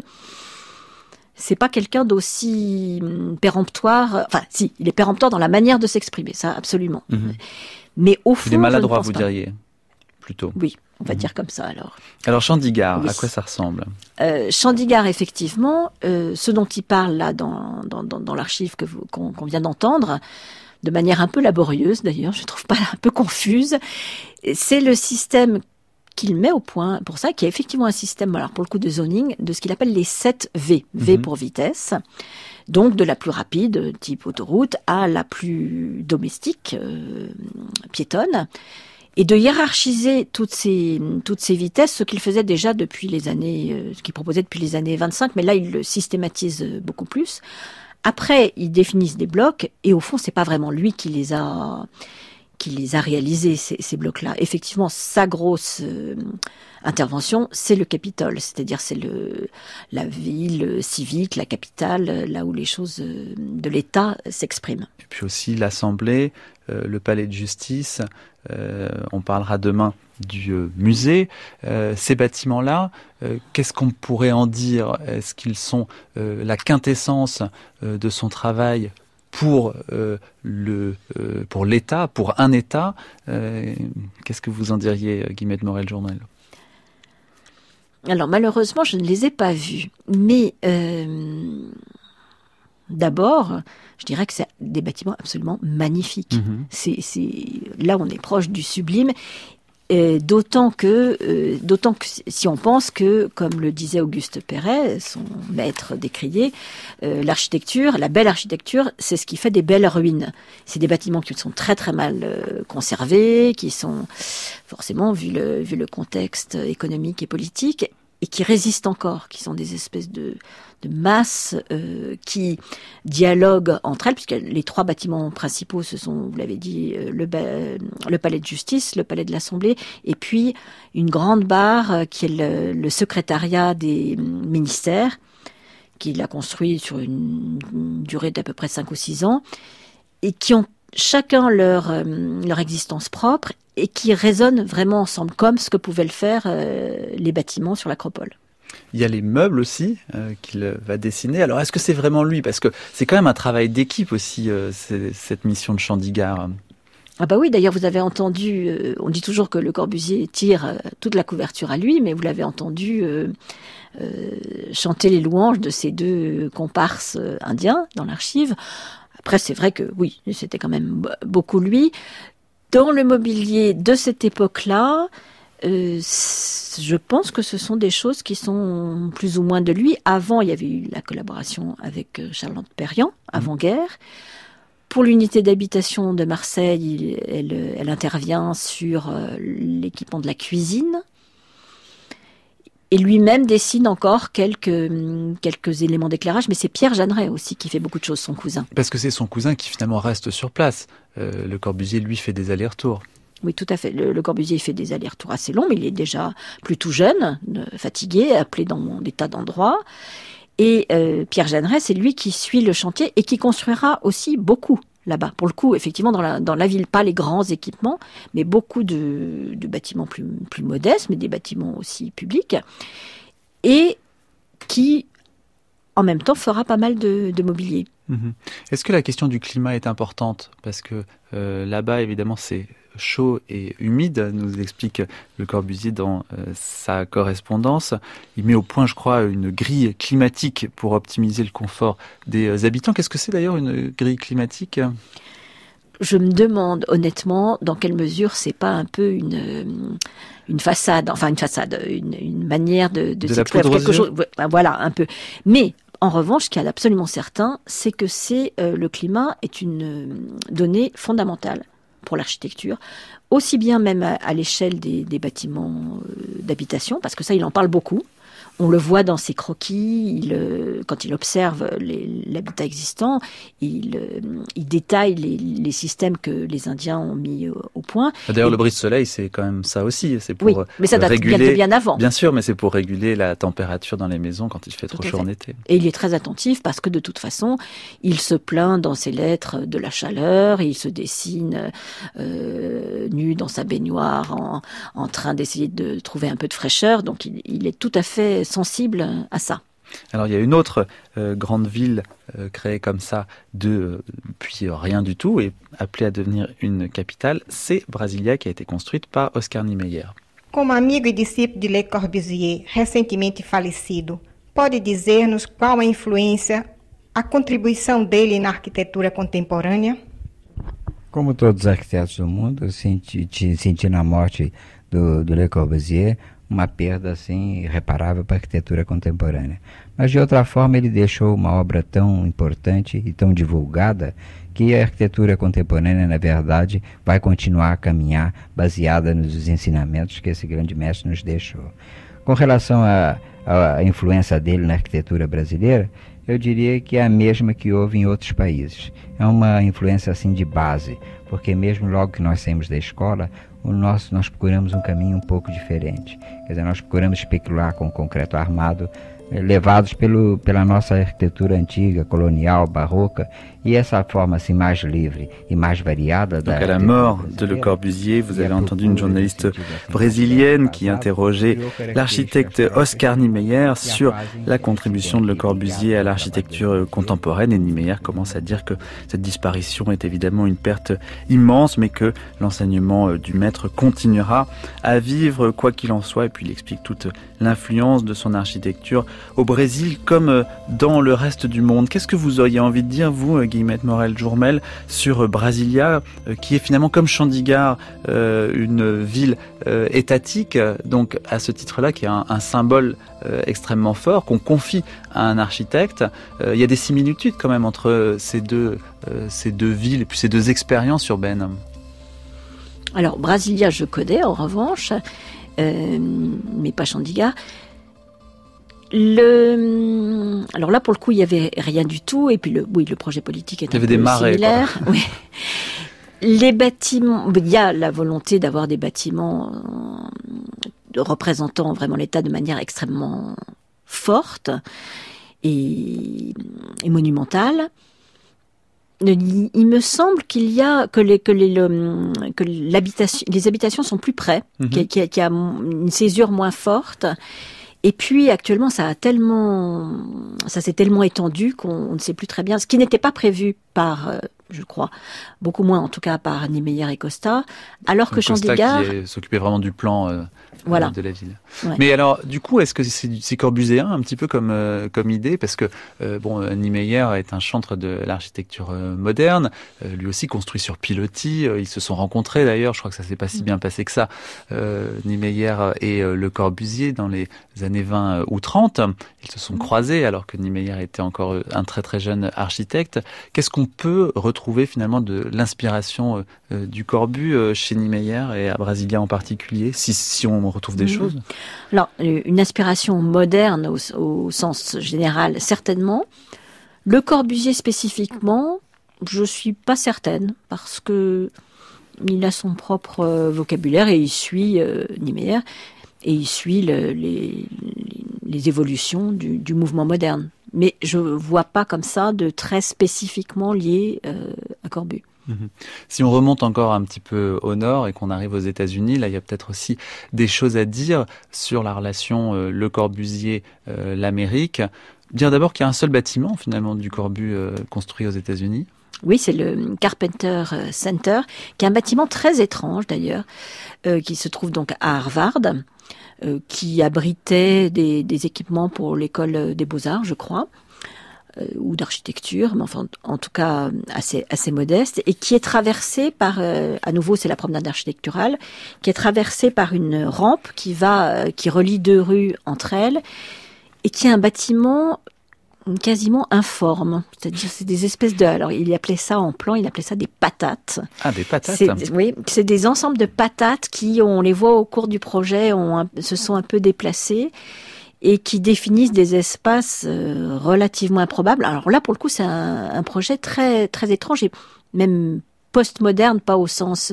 c'est pas quelqu'un d'aussi péremptoire. Enfin, si, il est péremptoire dans la manière de s'exprimer, ça, absolument. Mais au fond, il est maladroit, vous diriez, plutôt. Oui, on va dire comme ça, alors. Alors, Chandigarh, oui. À quoi ça ressemble? Chandigarh, effectivement, ce dont il parle là dans l'archive qu'on vient d'entendre, de manière un peu laborieuse d'ailleurs, je trouve pas un peu confuse, c'est le système qu'il met au point, pour ça, qui est effectivement un système, alors pour le coup de zoning, de ce qu'il appelle les 7 V. V pour vitesse, donc de la plus rapide, type autoroute, à la plus domestique, piétonne, et de hiérarchiser toutes ces vitesses, ce qu'il faisait déjà depuis les années, ce qu'il proposait depuis les années 25, mais là il le systématise beaucoup plus. Après, ils définissent des blocs, et au fond, c'est pas vraiment lui qui les a réalisés, ces blocs-là. Effectivement, sa grosse intervention, c'est le Capitole, c'est-à-dire c'est la ville civique, la capitale, là où les choses de l'État s'expriment. Et puis aussi l'Assemblée, le palais de justice, on parlera demain du musée. Ces bâtiments-là, qu'est-ce qu'on pourrait en dire? Est-ce qu'ils sont la quintessence de son travail pour l'État, pour un État? Qu'est-ce que vous en diriez, Guillemette Morel-Journel? Alors malheureusement, je ne les ai pas vus, mais D'abord, je dirais que c'est des bâtiments absolument magnifiques. Là, on est proche du sublime. D'autant que si on pense que, comme le disait Auguste Perret, son maître décrié, l'architecture, la belle architecture, c'est ce qui fait des belles ruines. C'est des bâtiments qui sont très très mal conservés, qui sont forcément, vu le contexte économique et politique, et qui résistent encore, qui sont des espèces de masses qui dialoguent entre elles, puisque les 3 bâtiments principaux, ce sont, vous l'avez dit, le palais de justice, le palais de l'Assemblée, et puis une grande barre qui est le secrétariat des ministères, qu'il a construit sur une durée d'à peu près 5 ou 6 ans, et qui ont chacun leur existence propre, et qui résonnent vraiment ensemble, comme ce que pouvaient le faire les bâtiments sur l'Acropole. Il y a les meubles aussi qu'il va dessiner. Alors, est-ce que c'est vraiment lui ? Parce que c'est quand même un travail d'équipe aussi, cette mission de Chandiguard. Ah bah oui, d'ailleurs, vous avez entendu, on dit toujours que Le Corbusier tire toute la couverture à lui, mais vous l'avez entendu chanter les louanges de ces 2 comparses indiens dans l'archive. Après, c'est vrai que oui, c'était quand même beaucoup lui. Dans le mobilier de cette époque-là, je pense que ce sont des choses qui sont plus ou moins de lui. Avant, il y avait eu la collaboration avec Charlotte Perriand, avant-guerre. Pour l'unité d'habitation de Marseille, elle intervient sur l'équipement de la cuisine. Et lui-même dessine encore quelques éléments d'éclairage, mais c'est Pierre Jeanneret aussi qui fait beaucoup de choses, son cousin. Parce que c'est son cousin qui finalement reste sur place. Le Corbusier, lui, fait des allers-retours. Oui, tout à fait. Le Corbusier fait des allers-retours assez longs, mais il est déjà plutôt jeune, fatigué, appelé dans des tas d'endroits. Et Pierre Jeanneret, c'est lui qui suit le chantier et qui construira aussi beaucoup là-bas. Pour le coup, effectivement, dans la ville, pas les grands équipements, mais beaucoup de bâtiments plus modestes, mais des bâtiments aussi publics, et qui, en même temps, fera pas mal de mobilier. Est-ce que la question du climat est importante ? Parce que là-bas, évidemment, c'est chaud et humide, nous explique Le Corbusier dans sa correspondance. Il met au point, je crois, une grille climatique pour optimiser le confort des habitants. Qu'est-ce que c'est d'ailleurs une grille climatique ? Je me demande honnêtement dans quelle mesure c'est pas un peu une façade, une manière de s'exprimer quelque chose. Voilà, un peu. Mais en revanche, ce qu'il y a d'absolument certain, c'est que le climat est une donnée fondamentale pour l'architecture, aussi bien même à l'échelle des bâtiments d'habitation, parce que ça, il en parle beaucoup. On le voit dans ses croquis, quand il observe l'habitat existant, il détaille les systèmes que les Indiens ont mis au point. D'ailleurs, le brise-soleil, c'est quand même ça aussi. C'est pour oui, mais ça date bien avant. Bien sûr, mais c'est pour réguler la température dans les maisons quand il fait trop chaud en été. Et il est très attentif parce que de toute façon, il se plaint dans ses lettres de la chaleur, il se dessine nu dans sa baignoire en train d'essayer de trouver un peu de fraîcheur. Donc il est tout à fait sensible à ça. Alors il y a une autre grande ville créée comme ça puis rien du tout et appelée à devenir une capitale, c'est Brasilia qui a été construite par Oscar Niemeyer. Como amigo e discípulo de Le Corbusier, recentemente falecido, pode dizer-nos qual a influência, a contribuição dele na arquitetura contemporânea? Como todos os arquitetos do mundo, senti na morte do Le Corbusier uma perda assim irreparável para a arquitetura contemporânea. Mas de outra forma ele deixou uma obra tão importante e tão divulgada que a arquitetura contemporânea, na verdade, vai continuar a caminhar baseada nos ensinamentos que esse grande mestre nos deixou. Com relação à influência dele na arquitetura brasileira, eu diria que é a mesma que houve em outros países. É uma influência assim de base, porque mesmo logo que nós saímos da escola, nós procuramos um caminho um pouco diferente. Quer dizer, nós procuramos especular com concreto armado, levados pela nossa arquitetura antiga, colonial, barroca, E essa forma assim mais livre e mais variada Donc à la mort de Le Corbusier, vous avez entendu une journaliste brésilienne qui interrogeait l'architecte Oscar Niemeyer sur la contribution de Le Corbusier à l'architecture contemporaine. Et Niemeyer commence à dire que cette disparition est évidemment une perte immense, mais que l'enseignement du maître continuera à vivre quoi qu'il en soit. Et puis il explique toute l'influence de son architecture au Brésil comme dans le reste du monde. Qu'est-ce que vous auriez envie de dire, vous, Guillemette Morel-Jourmel, sur Brasilia, qui est finalement comme Chandigarh, une ville étatique, donc à ce titre-là, qui est un symbole extrêmement fort, qu'on confie à un architecte. Il y a des similitudes quand même entre ces deux villes et puis ces deux expériences urbaines. Alors, Brasilia, je connais, en revanche, mais pas Chandigarh. Alors là, pour le coup, il n'y avait rien du tout. Et puis, le projet politique est un peu similaire. Oui. Les bâtiments, il y a la volonté d'avoir des bâtiments représentant vraiment l'État de manière extrêmement forte et monumentale. Il me semble qu'il y a que les habitations sont plus près, qu'il y a une césure moins forte. Et puis actuellement, ça s'est tellement étendu qu'on ne sait plus très bien, ce qui n'était pas prévu par, je crois, beaucoup moins en tout cas par Niemeyer et Costa, alors que Chandigarh qui s'occupait vraiment du plan voilà. de la ville. Ouais. Mais alors, du coup, est-ce que c'est corbuséen un petit peu comme idée, parce que Niemeyer est un chantre de l'architecture moderne, lui aussi construit sur pilotis. Ils se sont rencontrés d'ailleurs. Je crois que ça s'est pas si bien passé que ça. Niemeyer et Le Corbusier dans les années 20 ou 30, ils se sont croisés alors que Niemeyer était encore un très très jeune architecte. Qu'est-ce qu'on peut retrouver finalement de l'inspiration du Corbu chez Niemeyer et à Brasilia en particulier, si on retrouve des choses? Alors, une inspiration moderne au sens général, certainement. Le Corbusier spécifiquement, je suis pas certaine, parce que il a son propre vocabulaire et il suit Niemeyer, et il suit les évolutions du mouvement moderne. Mais je vois pas comme ça de très spécifiquement lié à Corbu. Si on remonte encore un petit peu au nord et qu'on arrive aux États-Unis, là il y a peut-être aussi des choses à dire sur la relation Le Corbusier, l'Amérique. Dire d'abord qu'il y a un seul bâtiment finalement du Corbu construit aux États-Unis. Oui, c'est le Carpenter Center, qui est un bâtiment très étrange d'ailleurs, qui se trouve donc à Harvard, qui abritait des équipements pour l'école des Beaux-Arts, je crois, ou d'architecture, mais enfin en tout cas assez modeste, et qui est traversé par, à nouveau c'est la promenade architecturale, qui est traversée par une rampe qui relie deux rues entre elles, et qui est un bâtiment quasiment informe, c'est-à-dire c'est des espèces de, alors il appelait ça en plan, il appelait ça des patates. Ah, des patates. Oui, c'est des ensembles de patates qui, on les voit au cours du projet, se sont un peu déplacées et qui définissent des espaces relativement improbables. Alors là, pour le coup, c'est un projet très très étrange et même postmoderne, pas au sens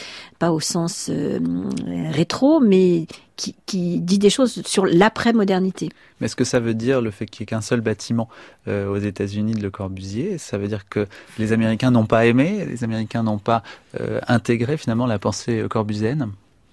rétro, mais qui dit des choses sur l'après-modernité. Mais est-ce que ça veut dire le fait qu'il n'y ait qu'un seul bâtiment aux États-Unis de Le Corbusier? Ça veut dire que les Américains n'ont pas aimé, les Américains n'ont pas intégré finalement la pensée corbusienne?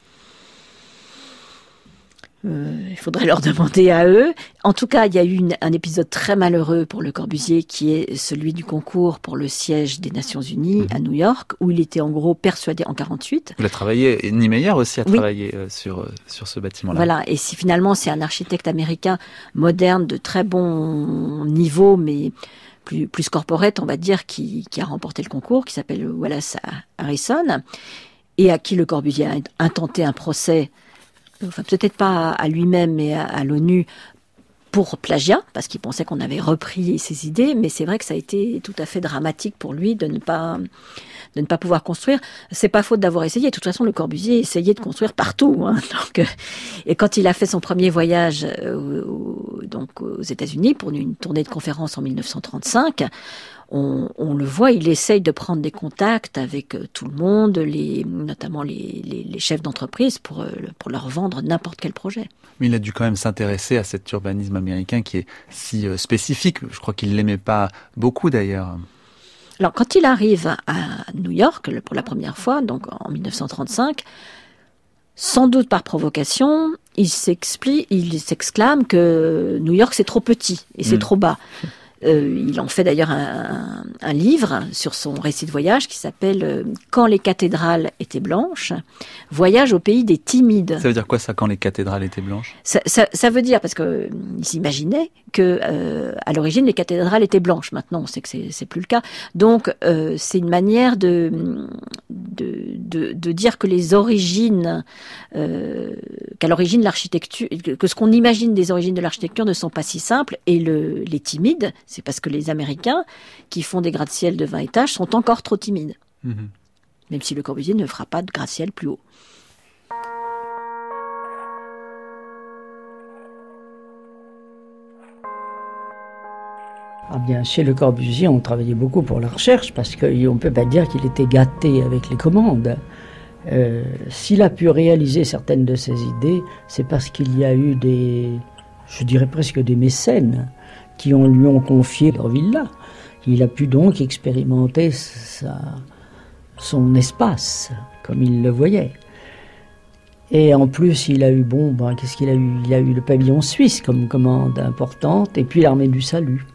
Il faudrait leur demander à eux. En tout cas, il y a eu un épisode très malheureux pour Le Corbusier, qui est celui du concours pour le siège des Nations Unies à New York, où il était en gros persuadé en 48. Vous l'avez travaillé, et Niemeyer aussi a travaillé sur ce bâtiment-là. Voilà, et finalement c'est un architecte américain moderne de très bon niveau, mais plus corporate, on va dire, qui a remporté le concours, qui s'appelle Wallace Harrison, et à qui Le Corbusier a intenté un procès. Enfin, peut-être pas à lui-même, mais à l'ONU, pour plagiat, parce qu'il pensait qu'on avait repris ses idées, mais c'est vrai que ça a été tout à fait dramatique pour lui de ne pas pouvoir construire. C'est pas faute d'avoir essayé. De toute façon, Le Corbusier essayait de construire partout. Donc, et quand il a fait son premier voyage donc aux États-Unis pour une tournée de conférences en 1935, on le voit, il essaye de prendre des contacts avec tout le monde, notamment les chefs d'entreprise, pour leur vendre n'importe quel projet. Mais il a dû quand même s'intéresser à cet urbanisme américain qui est si spécifique. Je crois qu'il l'aimait pas beaucoup d'ailleurs. Alors, quand il arrive à New York pour la première fois, donc en 1935, sans doute par provocation, il s'exclame que New York c'est trop petit et c'est trop bas. Il en fait d'ailleurs un livre sur son récit de voyage qui s'appelle « Quand les cathédrales étaient blanches, voyage au pays des timides ». Ça veut dire quoi ça, quand les cathédrales étaient blanches ? Ça veut dire, parce qu'il s'imaginait que à l'origine les cathédrales étaient blanches. Maintenant on sait que c'est plus le cas. Donc c'est une manière de dire que les origines, qu'à l'origine l'architecture, que ce qu'on imagine des origines de l'architecture ne sont pas si simples, et les timides, c'est parce que les Américains qui font des gratte-ciel de 20 étages sont encore trop timides. Même si Le Corbusier ne fera pas de gratte-ciel plus haut. Ah bien, chez Le Corbusier, on travaillait beaucoup pour la recherche parce qu'on ne peut pas dire qu'il était gâté avec les commandes. S'il a pu réaliser certaines de ses idées, c'est parce qu'il y a eu je dirais presque des mécènes qui lui ont confié leur villa. Il a pu donc expérimenter son espace comme il le voyait. Et en plus, il a eu, qu'est-ce qu'il a eu ? Il a eu le pavillon suisse comme commande importante, et puis l'armée du salut.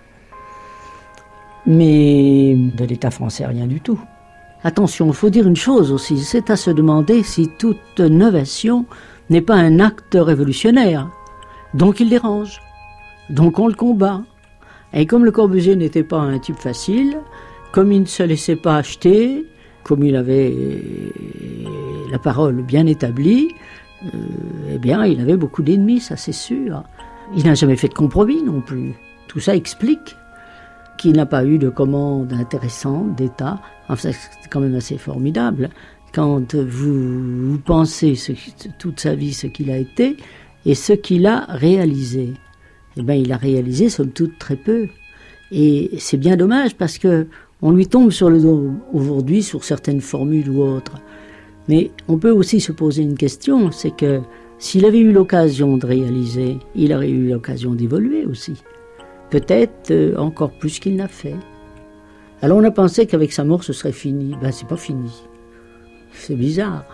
Mais de l'État français, rien du tout. Attention, il faut dire une chose aussi, c'est à se demander si toute novation n'est pas un acte révolutionnaire. Donc il dérange, donc on le combat. Et comme Le Corbusier n'était pas un type facile, comme il ne se laissait pas acheter, comme il avait la parole bien établie, eh bien il avait beaucoup d'ennemis, ça c'est sûr. Il n'a jamais fait de compromis non plus. Tout ça explique qu'il n'a pas eu de commande intéressante d'État. Enfin, c'est quand même assez formidable. Quand vous pensez toute sa vie ce qu'il a été et ce qu'il a réalisé. Eh bien, il a réalisé, somme toute, très peu. Et c'est bien dommage parce que on lui tombe sur le dos aujourd'hui sur certaines formules ou autres. Mais on peut aussi se poser une question, c'est que s'il avait eu l'occasion de réaliser, il aurait eu l'occasion d'évoluer aussi. Peut-être encore plus qu'il n'a fait. Alors on a pensé qu'avec sa mort ce serait fini. Ben c'est pas fini. C'est bizarre.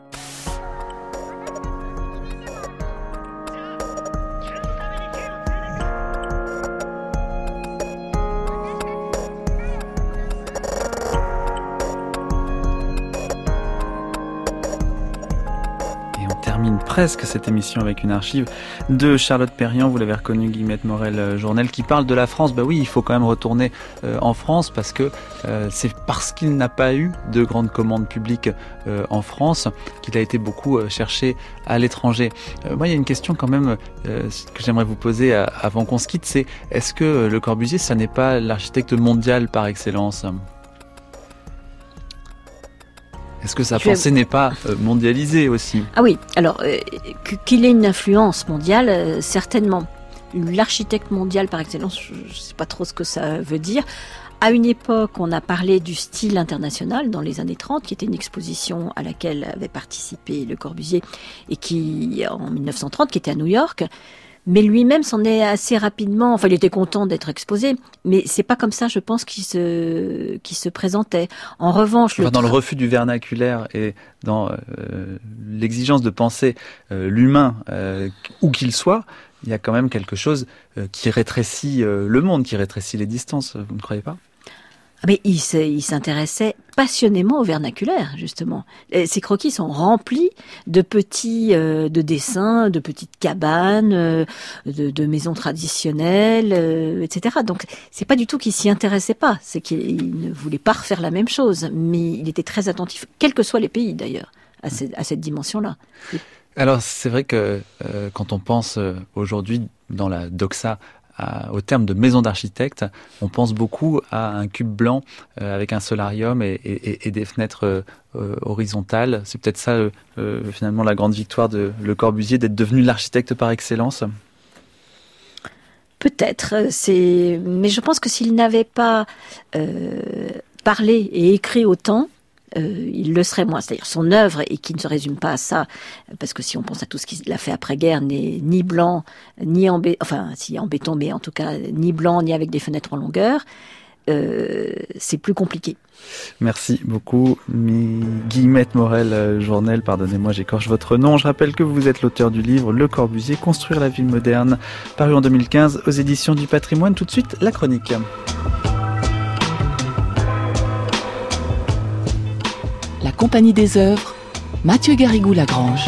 Presque cette émission avec une archive de Charlotte Perriand, vous l'avez reconnu, Guillemette Morel-Journel, qui parle de la France. Bah oui, il faut quand même retourner en France parce que c'est parce qu'il n'a pas eu de grandes commandes publiques en France qu'il a été beaucoup cherché à l'étranger. Moi, il y a une question quand même que j'aimerais vous poser avant qu'on se quitte, c'est est-ce que Le Corbusier, ça n'est pas l'architecte mondial par excellence ? Est-ce que sa pensée n'est pas mondialisée aussi ? Ah oui, alors qu'il ait une influence mondiale, certainement. L'architecte mondial par excellence, je ne sais pas trop ce que ça veut dire. À une époque, on a parlé du style international dans les années 30, qui était une exposition à laquelle avait participé Le Corbusier et qui, en 1930, qui était à New York. Mais lui-même s'en est assez rapidement, enfin il était content d'être exposé, mais c'est pas comme ça, je pense, qu'il se présentait. En revanche, dans le refus du vernaculaire et dans l'exigence de penser l'humain, où qu'il soit, il y a quand même quelque chose qui rétrécit le monde, qui rétrécit les distances, vous ne croyez pas ? Mais il s'intéressait passionnément au vernaculaire, justement. Ses croquis sont remplis de petits de dessins, de petites cabanes, de maisons traditionnelles, etc. Donc, c'est pas du tout qu'il s'y intéressait pas. C'est qu'il ne voulait pas refaire la même chose. Mais il était très attentif, quels que soient les pays d'ailleurs, à cette dimension-là. Alors, c'est vrai que quand on pense aujourd'hui dans la doxa au terme de maison d'architecte, on pense beaucoup à un cube blanc avec un solarium et des fenêtres horizontales. C'est peut-être ça, finalement, la grande victoire de Le Corbusier, d'être devenu l'architecte par excellence. Peut-être, mais je pense que s'il n'avait pas parlé et écrit autant, il le serait moins. C'est-à-dire son œuvre, et qui ne se résume pas à ça, parce que si on pense à tout ce qu'il a fait après-guerre, n'est ni blanc, ni en béton, mais en tout cas ni blanc, ni avec des fenêtres en longueur. c'est plus compliqué. Merci beaucoup, Guillemette Morel-Journel, pardonnez-moi, j'écorche votre nom. Je rappelle que vous êtes l'auteur du livre Le Corbusier, Construire la ville moderne, paru en 2015 aux éditions du Patrimoine. Tout de suite, la chronique. La Compagnie des œuvres, Mathieu Garrigou-Lagrange.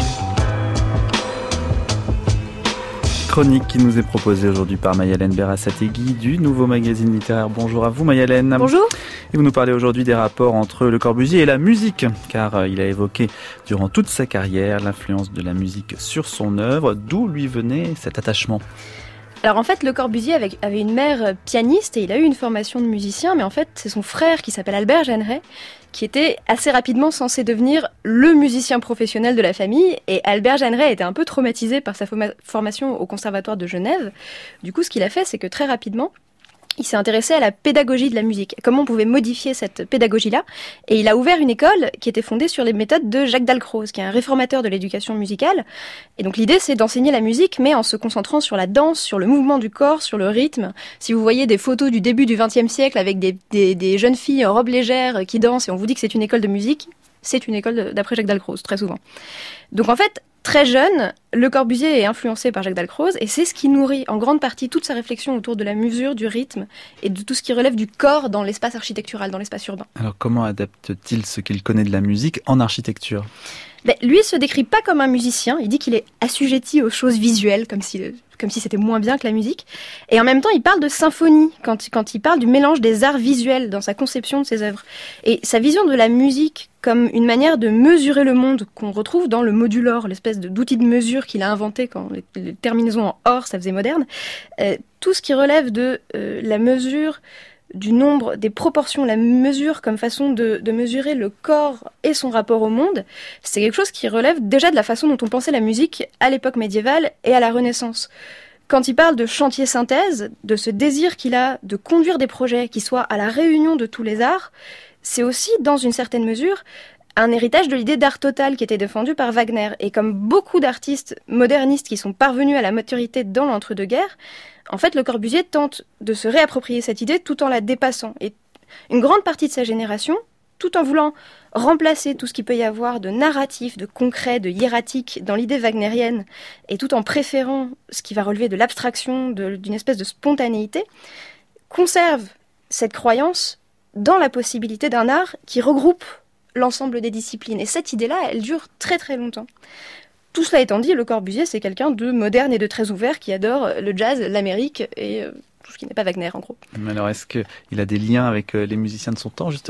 Chronique qui nous est proposée aujourd'hui par Mayalène Berasategui du Nouveau Magazine Littéraire. Bonjour à vous Mayalène. Bonjour. Et vous nous parlez aujourd'hui des rapports entre Le Corbusier et la musique, car il a évoqué durant toute sa carrière l'influence de la musique sur son œuvre. D'où lui venait cet attachement ? Alors en fait, Le Corbusier avait une mère pianiste et il a eu une formation de musicien, mais en fait c'est son frère qui s'appelle Albert Jeanneret qui était assez rapidement censé devenir le musicien professionnel de la famille, et Albert Jeanneret était un peu traumatisé par sa formation au Conservatoire de Genève. Du coup, ce qu'il a fait, c'est que très rapidement, il s'est intéressé à la pédagogie de la musique, comment on pouvait modifier cette pédagogie-là, et il a ouvert une école qui était fondée sur les méthodes de Jacques Dalcroze, qui est un réformateur de l'éducation musicale. Et donc l'idée, c'est d'enseigner la musique, mais en se concentrant sur la danse, sur le mouvement du corps, sur le rythme. Si vous voyez des photos du début du XXe siècle avec des jeunes filles en robe légère qui dansent, et on vous dit que c'est une école de musique, c'est une école d'après Jacques Dalcroze, très souvent. Donc en fait, très jeune, Le Corbusier est influencé par Jacques Dalcroze et c'est ce qui nourrit en grande partie toute sa réflexion autour de la mesure, du rythme et de tout ce qui relève du corps dans l'espace architectural, dans l'espace urbain. Alors comment adapte-t-il ce qu'il connaît de la musique en architecture ? Lui, il se décrit pas comme un musicien, il dit qu'il est assujetti aux choses visuelles, comme si c'était moins bien que la musique. Et en même temps, il parle de symphonie, quand il parle du mélange des arts visuels dans sa conception de ses œuvres. Et sa vision de la musique comme une manière de mesurer le monde qu'on retrouve dans le modulor, l'espèce d'outil de mesure qu'il a inventé quand les terminaisons en or, ça faisait moderne. Tout ce qui relève de la mesure du nombre, des proportions, la mesure comme façon de mesurer le corps et son rapport au monde, c'est quelque chose qui relève déjà de la façon dont on pensait la musique à l'époque médiévale et à la Renaissance. Quand il parle de chantier synthèse, de ce désir qu'il a de conduire des projets qui soient à la réunion de tous les arts, c'est aussi, dans une certaine mesure, un héritage de l'idée d'art total qui était défendue par Wagner. Et comme beaucoup d'artistes modernistes qui sont parvenus à la maturité dans l'entre-deux-guerres, en fait, Le Corbusier tente de se réapproprier cette idée tout en la dépassant. Et une grande partie de sa génération, tout en voulant remplacer tout ce qu'il peut y avoir de narratif, de concret, de hiératique dans l'idée wagnérienne, et tout en préférant ce qui va relever de l'abstraction, d'une espèce de spontanéité, conserve cette croyance dans la possibilité d'un art qui regroupe l'ensemble des disciplines. Et cette idée-là, elle dure très très longtemps. Tout cela étant dit, Le Corbusier, c'est quelqu'un de moderne et de très ouvert qui adore le jazz, l'Amérique et tout ce qui n'est pas Wagner, en gros. Mais alors, est-ce qu'il a des liens avec les musiciens de son temps, justement ?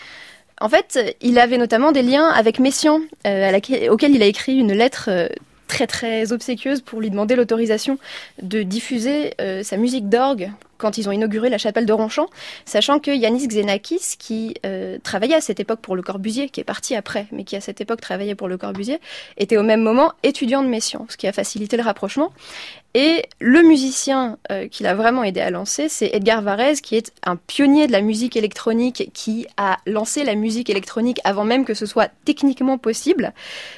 En fait, il avait notamment des liens avec Messiaen, auquel il a écrit une lettre très très obséquieuse pour lui demander l'autorisation de diffuser sa musique d'orgue quand ils ont inauguré la chapelle de Ronchamp, sachant que Yanis Xenakis, qui travaillait à cette époque pour Le Corbusier, qui est parti après, mais qui à cette époque travaillait pour Le Corbusier, était au même moment étudiant de Messiaen, ce qui a facilité le rapprochement. Et le musicien qui l'a vraiment aidé à lancer, c'est Edgar Varèse, qui est un pionnier de la musique électronique, qui a lancé la musique électronique avant même que ce soit techniquement possible.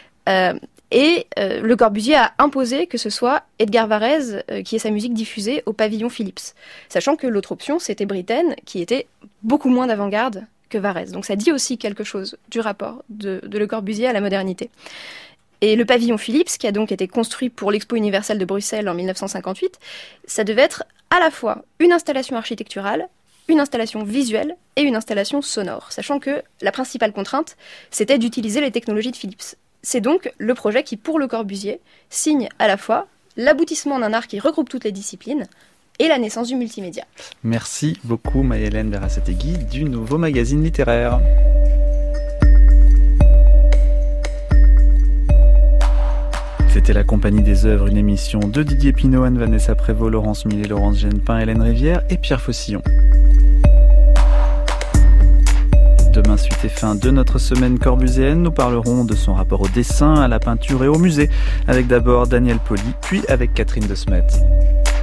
Et Le Corbusier a imposé que ce soit Edgar Varèse qui ait sa musique diffusée au pavillon Philips. Sachant que l'autre option, c'était Britten, qui était beaucoup moins d'avant-garde que Varèse. Donc ça dit aussi quelque chose du rapport de Le Corbusier à la modernité. Et le pavillon Philips, qui a donc été construit pour l'Expo universelle de Bruxelles en 1958, ça devait être à la fois une installation architecturale, une installation visuelle et une installation sonore. Sachant que la principale contrainte, c'était d'utiliser les technologies de Philips. C'est donc le projet qui, pour Le Corbusier, signe à la fois l'aboutissement d'un art qui regroupe toutes les disciplines et la naissance du multimédia. Merci beaucoup Mayalène Berasategui du Nouveau Magazine Littéraire. C'était La Compagnie des œuvres, une émission de Didier Pinot, Anne-Vanessa Prévost, Laurence Millet, Laurence Genepin, Hélène Rivière et Pierre Faucillon. Demain, suite et fin de notre semaine corbusienne, nous parlerons de son rapport au dessin, à la peinture et au musée, avec d'abord Daniel Poli, puis avec Catherine de Smet.